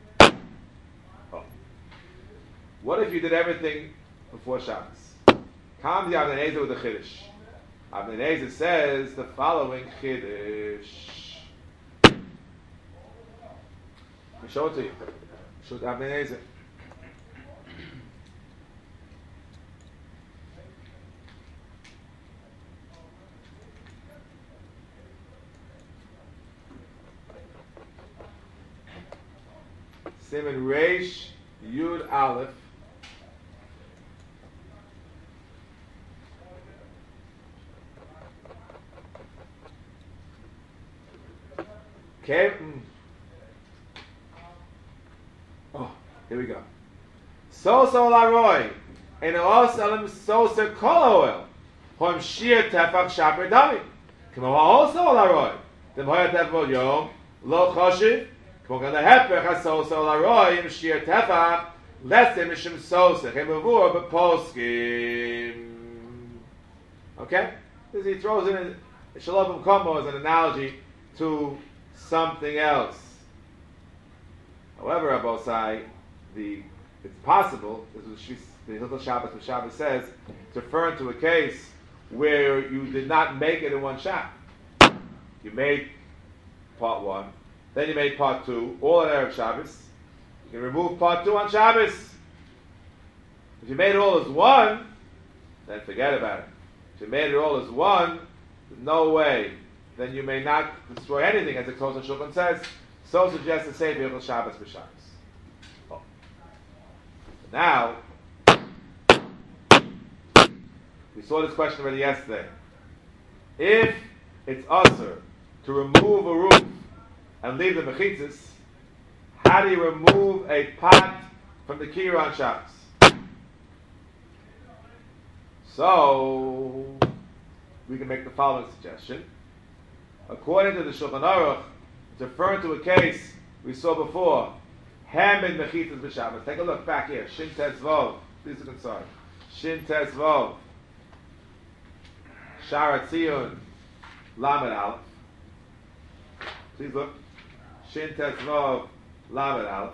What if you did everything before Shabbos? Comes the Avnei Nezer with the Chiddush. Avnei Nezer says the following Chiddush. Let me show it to you. Show it to Avnei Nezer. Siman Reish Yud Aleph. Okay. Oh, here we go. So laroy, and also so kol oil. Hom shir tefach shaper dami. Kmo also laroy. Dem hoya tefach yom lo choshiv. Kogan lehepech hasosa laroy im shir tefach less than mishim sosa chemavur beposkim. Okay, because he throws in shalom komo as an analogy to something else. However, Abosai, it's possible. This is the Hilchos Shabbos. The Shabbos says to refer to a case where you did not make it in one shot. You made part one, then you made part two, all on Erev Shabbos. You can remove part two on Shabbos. If you made it all as one, then forget about it. If you made it all as one, no way. Then you may not destroy anything, as the Kosher Shulchan says. So suggests the same Hilchos Shabbos b'Shabbos. Oh. Now, we saw this question already yesterday. If it's usher to remove a roof and leave the mechitzas, how do you remove a pot from the kira on Shabbos? So, we can make the following suggestion. According to the Shulchan Aruch, it's referring to a case we saw before. Ham and mechitzas b'Shabbos. Take a look back here. Shin Tes Vov. Please look inside. Shin Tes Vov. Shara Tziyun. Lamed Aleph. Please look. Shin Tes Vov. Lamed Aleph.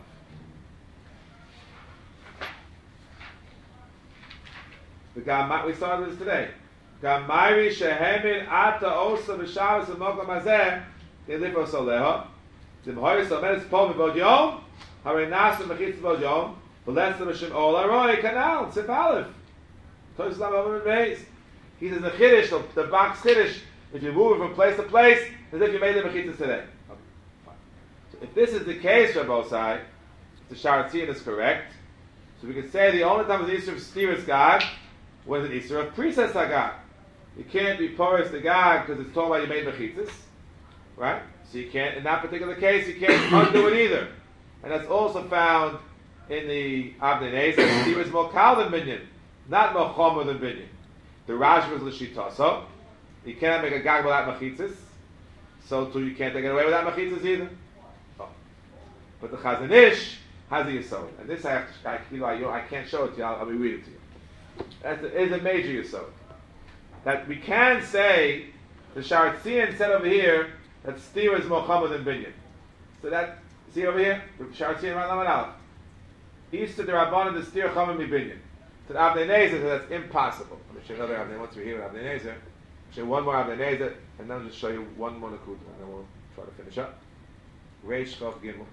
We started this today. Gamayri shehemin ata osa b'Shabbos v'mokom hazeh delifo soleha. Zimhoy somedes pom v'vod yom. Harei nasu mechitzas v'vod yom. V'lesem b'shem ol aroi kanal. Tzif Aleph. Tosh Lam Avim Beis. He says the chiddush, the box chiddush, if you move it from place to place, as if you made the mechitzas today. Okay, fine. So if this is the case, Rabbosai, the Sharatzian is correct. So we can say the only time the Easter of Steer's God was an Easter of Princess Agag. You can't be porous the Gag because it's told about you made mechitzas, right? So you can't, in that particular case, you can't undo it either. And that's also found in the Avnei Nezer. Steer is more kal than binyan, not more chomer than binyan. The Raj was l'shitaso. You cannot make a Gag without mechitzas. So too, you can't take it away without mechitzas either. Oh. But the Chazon Ish has the Yisod. And this I have to, I can't show it to you, I'll be reading to you. That is a major Yisod. That we can say, the Sharatzian said over here, that Steer is more chomer than binyan. So that, see over here? The Sharatzian right Lamed Aleph. Easter the Rabbanan, the Steer chomer mi binyan. To the Avnei Nezer, that's impossible. Let me show you another Avnei. Once we're here with Avnei Nezer, I'll show you one more Avnei Nezer, and then I'll just show you one more Nakud, and then we'll try to finish up. Reish Chof Gimel.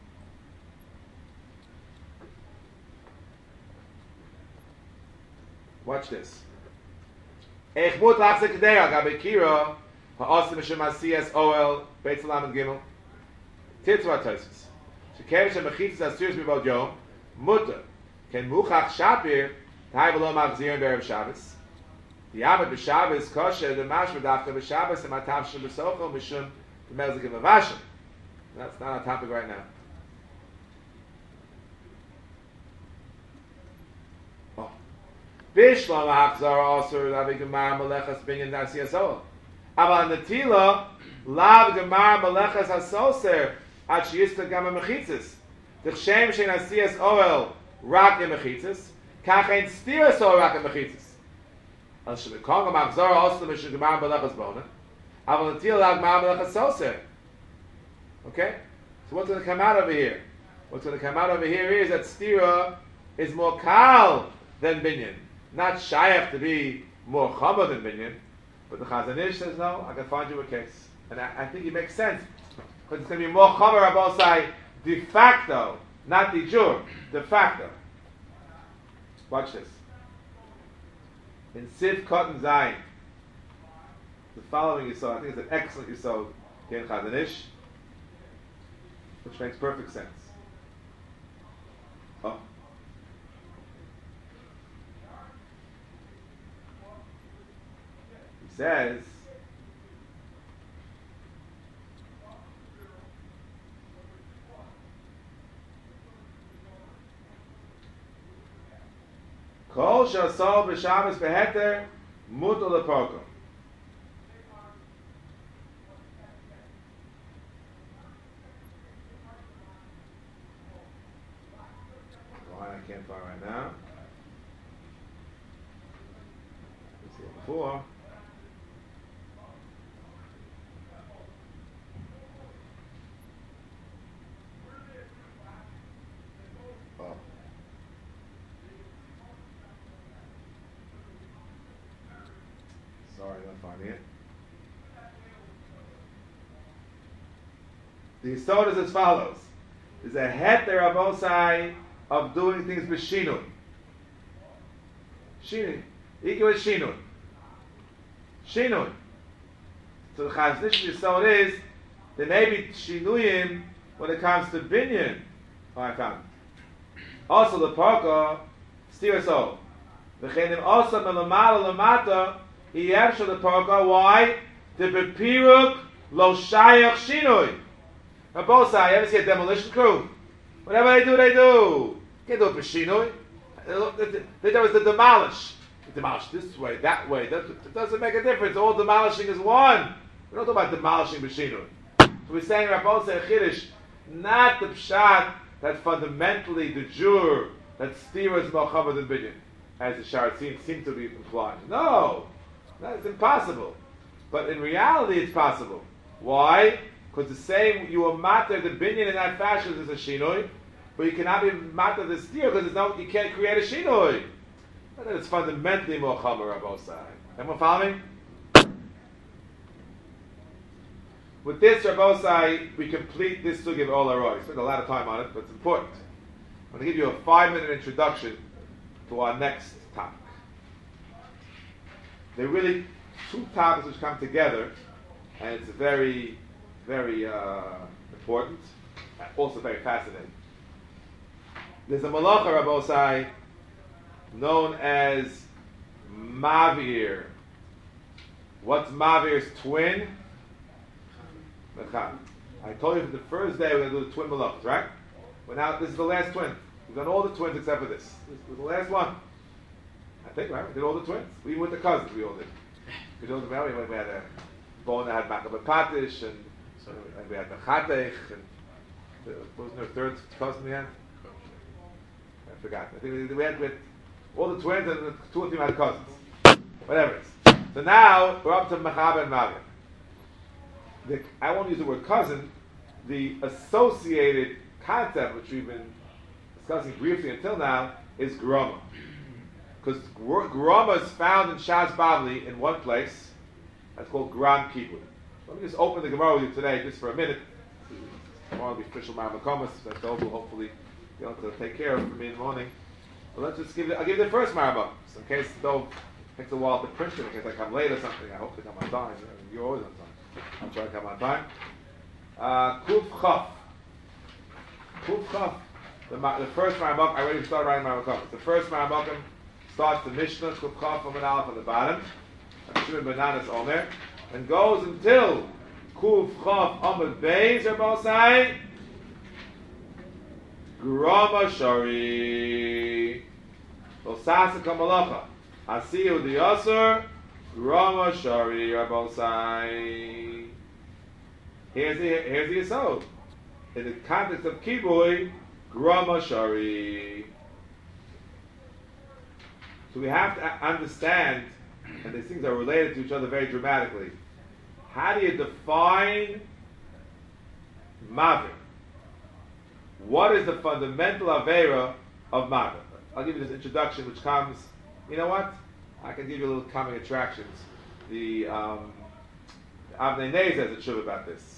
Watch this. Echmut lachzik kedei agabe kira ha'asim mishum asiyas oel beit salam and gimel titzva tosis shekev shemechitzas asiris mibod yom mutter ken muchach shapir t'hai v'lo machzirin b'erev Shabbos the Yamad b'Shabbos kosher the mashma dafka b'Shabbos and matav shem b'sochel mishum b'melzik and mavashim. That's not our topic right now. Bishlam hachzara also lav gemar melechas binyan nasiyasoel. Aval netila lav gemar melechas hasoser at sheyista gam mechitzas. D'chem shein asiyas oel rak mechitzas. Kachen stiras oel rak mechitzas. Al shebekong hachzara also mishum gemar melechas bona. Aval netila lav gemar melechas soser. Okay, so what's going to come out over here? What's going to come out over here is that stira is more kal than binyan. Not shayach to be more chomer than binyan, but the Chazon Ish says no. I can find you a case, and I think it makes sense because it's going to be more chomer abosai de facto, not de jure, de facto. Watch this. In Siv Cotton Zayin, the following Yisod, I think it's an excellent Yisod here in Chazon Ish, which makes perfect sense. Oh. Says Kol shasol b'Shabbos beheter mutal leporko. can't find right now. Let's see before. Oh. Sorry, I'm not finding it. The Yisod is as follows. There's a heter abosai of doing things b'shinui. Shinui. Equal is shinui. Shinui. So the Chaznish Yisod is there may be shinuyim when it comes to binyan. Oh, I found it. Also the parka steer so. V'chenim also melamala lamata yevshel the parka. Why? The bepiruk lo shayach shinui. On both sides, you ever see a demolition crew? Whatever they do, they do. Can't do it for shinui. They do it to demolish. They demolish this way, that way. It doesn't make a difference. All demolishing is one. We don't talk about demolishing b'shinui. So we're saying Rabbi say Chiddush, not the pshat that fundamentally the Jew that steers Mohammed and Binyan, as the Sharatzin seem to be implying. No, that's impossible. But in reality, it's possible. Why? Because the same, you will matter the binyan in that fashion as a shinoi, but you cannot be matter the steer because you can't create a shinoi. And it's fundamentally more chamer on both sides. Everyone follow me? With this Rabbosai, we complete this sugya of Ola Roy. Spent a lot of time on it, but it's important. I'm going to give you a 5-minute introduction to our next topic. There are really two topics which come together, and it's very, very important, also very fascinating. There's a malacha Rabbosai known as Mavir. What's Mavir's twin? I told you for the first day we're going to do the twin malachas, right? But now this is the last twin. We've done all the twins except for this. This was the last one. I think, right? We did all the twins. Even with the cousins, we all did. We did all the married. We had a bone that had Makabah Patish, and we had Mechatech, and what was her third cousin we had? I forgot. I think we had with all the twins, and the 2 of them had cousins. Whatever it is. So now we're up to Mechaber and Mavir. I won't use the word cousin. The associated concept, which we've been discussing briefly until now, is Groma. Because Groma is found in Shas Bavli in one place. That's called Gram Kibbutz. Let me just open the Gemara with you today, just for a minute. Tomorrow will be official Maramakomas. That's over. Hopefully, you'll have to take care of it for me in the morning. But let's just I'll give you the first Marama. So in case though it takes a while to print it, in case I come late or something, I hope to come on time. You're always on time. I'm trying to come on time. Kuf Chaf. Kuf Chaf. The first Maramak, I already started writing Maramakomas. The first Maramakim starts the Mishnah, Kuf Chaf from an Aleph on the bottom, Shimon Bananas Omer, and goes until Kuf Chaf Amud Beis Rabosai Grama Shari Losasa Kamalacha Asiyu the Yasser Grama Shari Rabosai. Here's the Yisod. In the context of Kibui, Grama Shari. So we have to understand, and these things are related to each other very dramatically. How do you define Mavir? What is the fundamental Avera of Mavir? I'll give you this introduction which comes, you know what? I can give you a little coming attractions. The Avnei Nezer has a truth about this.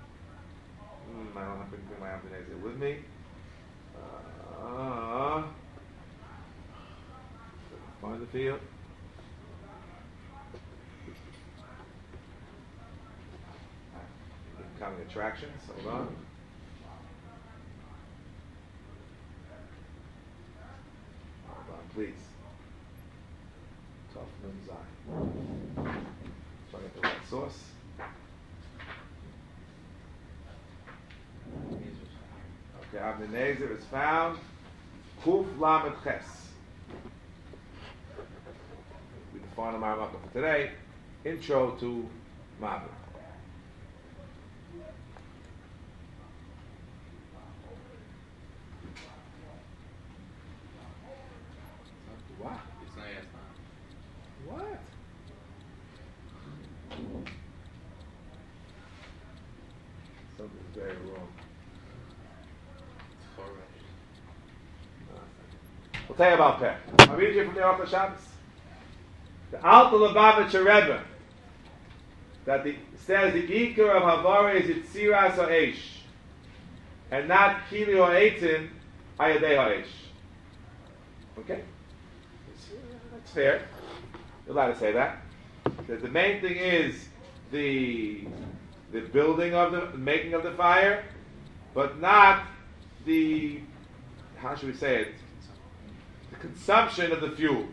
I don't have to bring my Avnei Nezer with me. Find the field. Coming attractions. Hold on. Hold on, please. Tough Nunzai. Try to get the right source. Okay, Avnei Nezer is found. Kuf Lamed Ches. We define the Maramaka for today. Intro to Mavir. Something's very wrong. We'll tell you about Peh. I'll read you from the Orchos Shabbos. The Alta Lubavitcher Rebbe, that says the Iker of Havara is Yitziras Ha'esh, and not Kili Ha'etzin Ayadei Ha'esh. Okay? That's fair. You're allowed to say that. Because the main thing is the building of the making of the fire, but not the, how should we say it? The consumption of the fuel.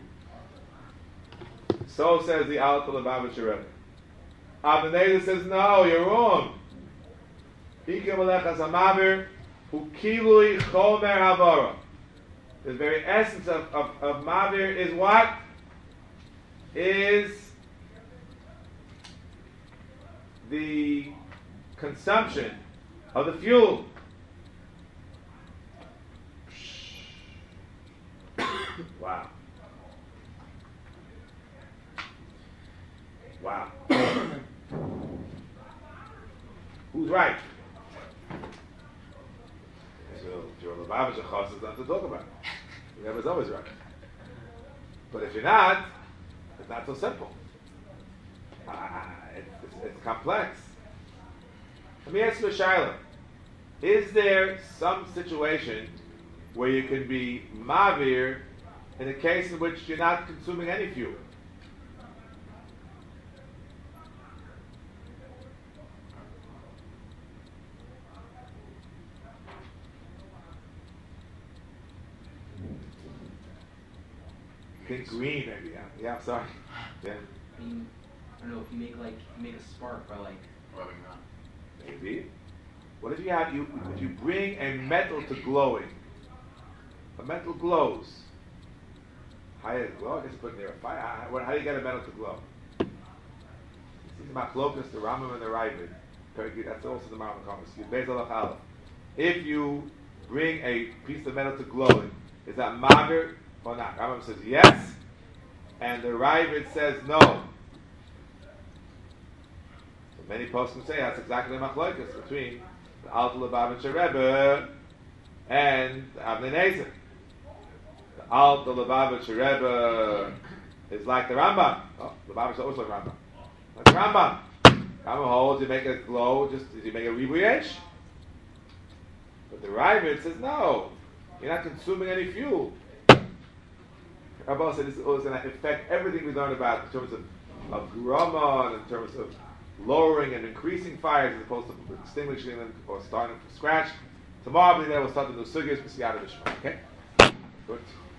So says the Alta Lubavitcher Rebbe. Abineda says, no, you're wrong. Iker Melechas HaMavir Hu Kilui Chomer Havara. The very essence of Mavir is what? Is the consumption of the fuel. Wow. Wow. Who's right? Your Lubavitcher Chos is not to talk about. Whoever's always right. But if you're not, it's not so simple. It's complex. Let me ask you a shaila. Is there some situation where you can be mavir in a case in which you're not consuming any fuel? Think green, maybe. Yeah. Sorry. Yeah. I mean, I don't know if you make a spark by rubbing around. Maybe. What if you bring a metal to glowing? A metal glows. How does it glow? I guess put it near a fire. How do you get a metal to glow? This is Machlokas, the Rambam and the Ravid. That's also the Rambam comments. If you bring a piece of metal to glowing, is that Mavir or not? Rambam says yes, and the Ravid says no. So many poskim say that's exactly the Machlokas between the Alta Lubavitcher Rebbe and the Avnei Nezer. The Alta Lubavitcher Rebbe is like the Rambam. Oh, Lubavitcher always like Rambam. Like the Rambam. Rambam holds you make it glow, just you make a ribuyesh. But the Ravid says no, you're not consuming any fuel. Rabbi said this is going to affect everything we learned about in terms of grama and in terms of lowering and increasing fires as opposed to extinguishing them or starting from scratch. Tomorrow, I believe we'll start the new sugyas. We'll see out of the Shema. Okay? Good.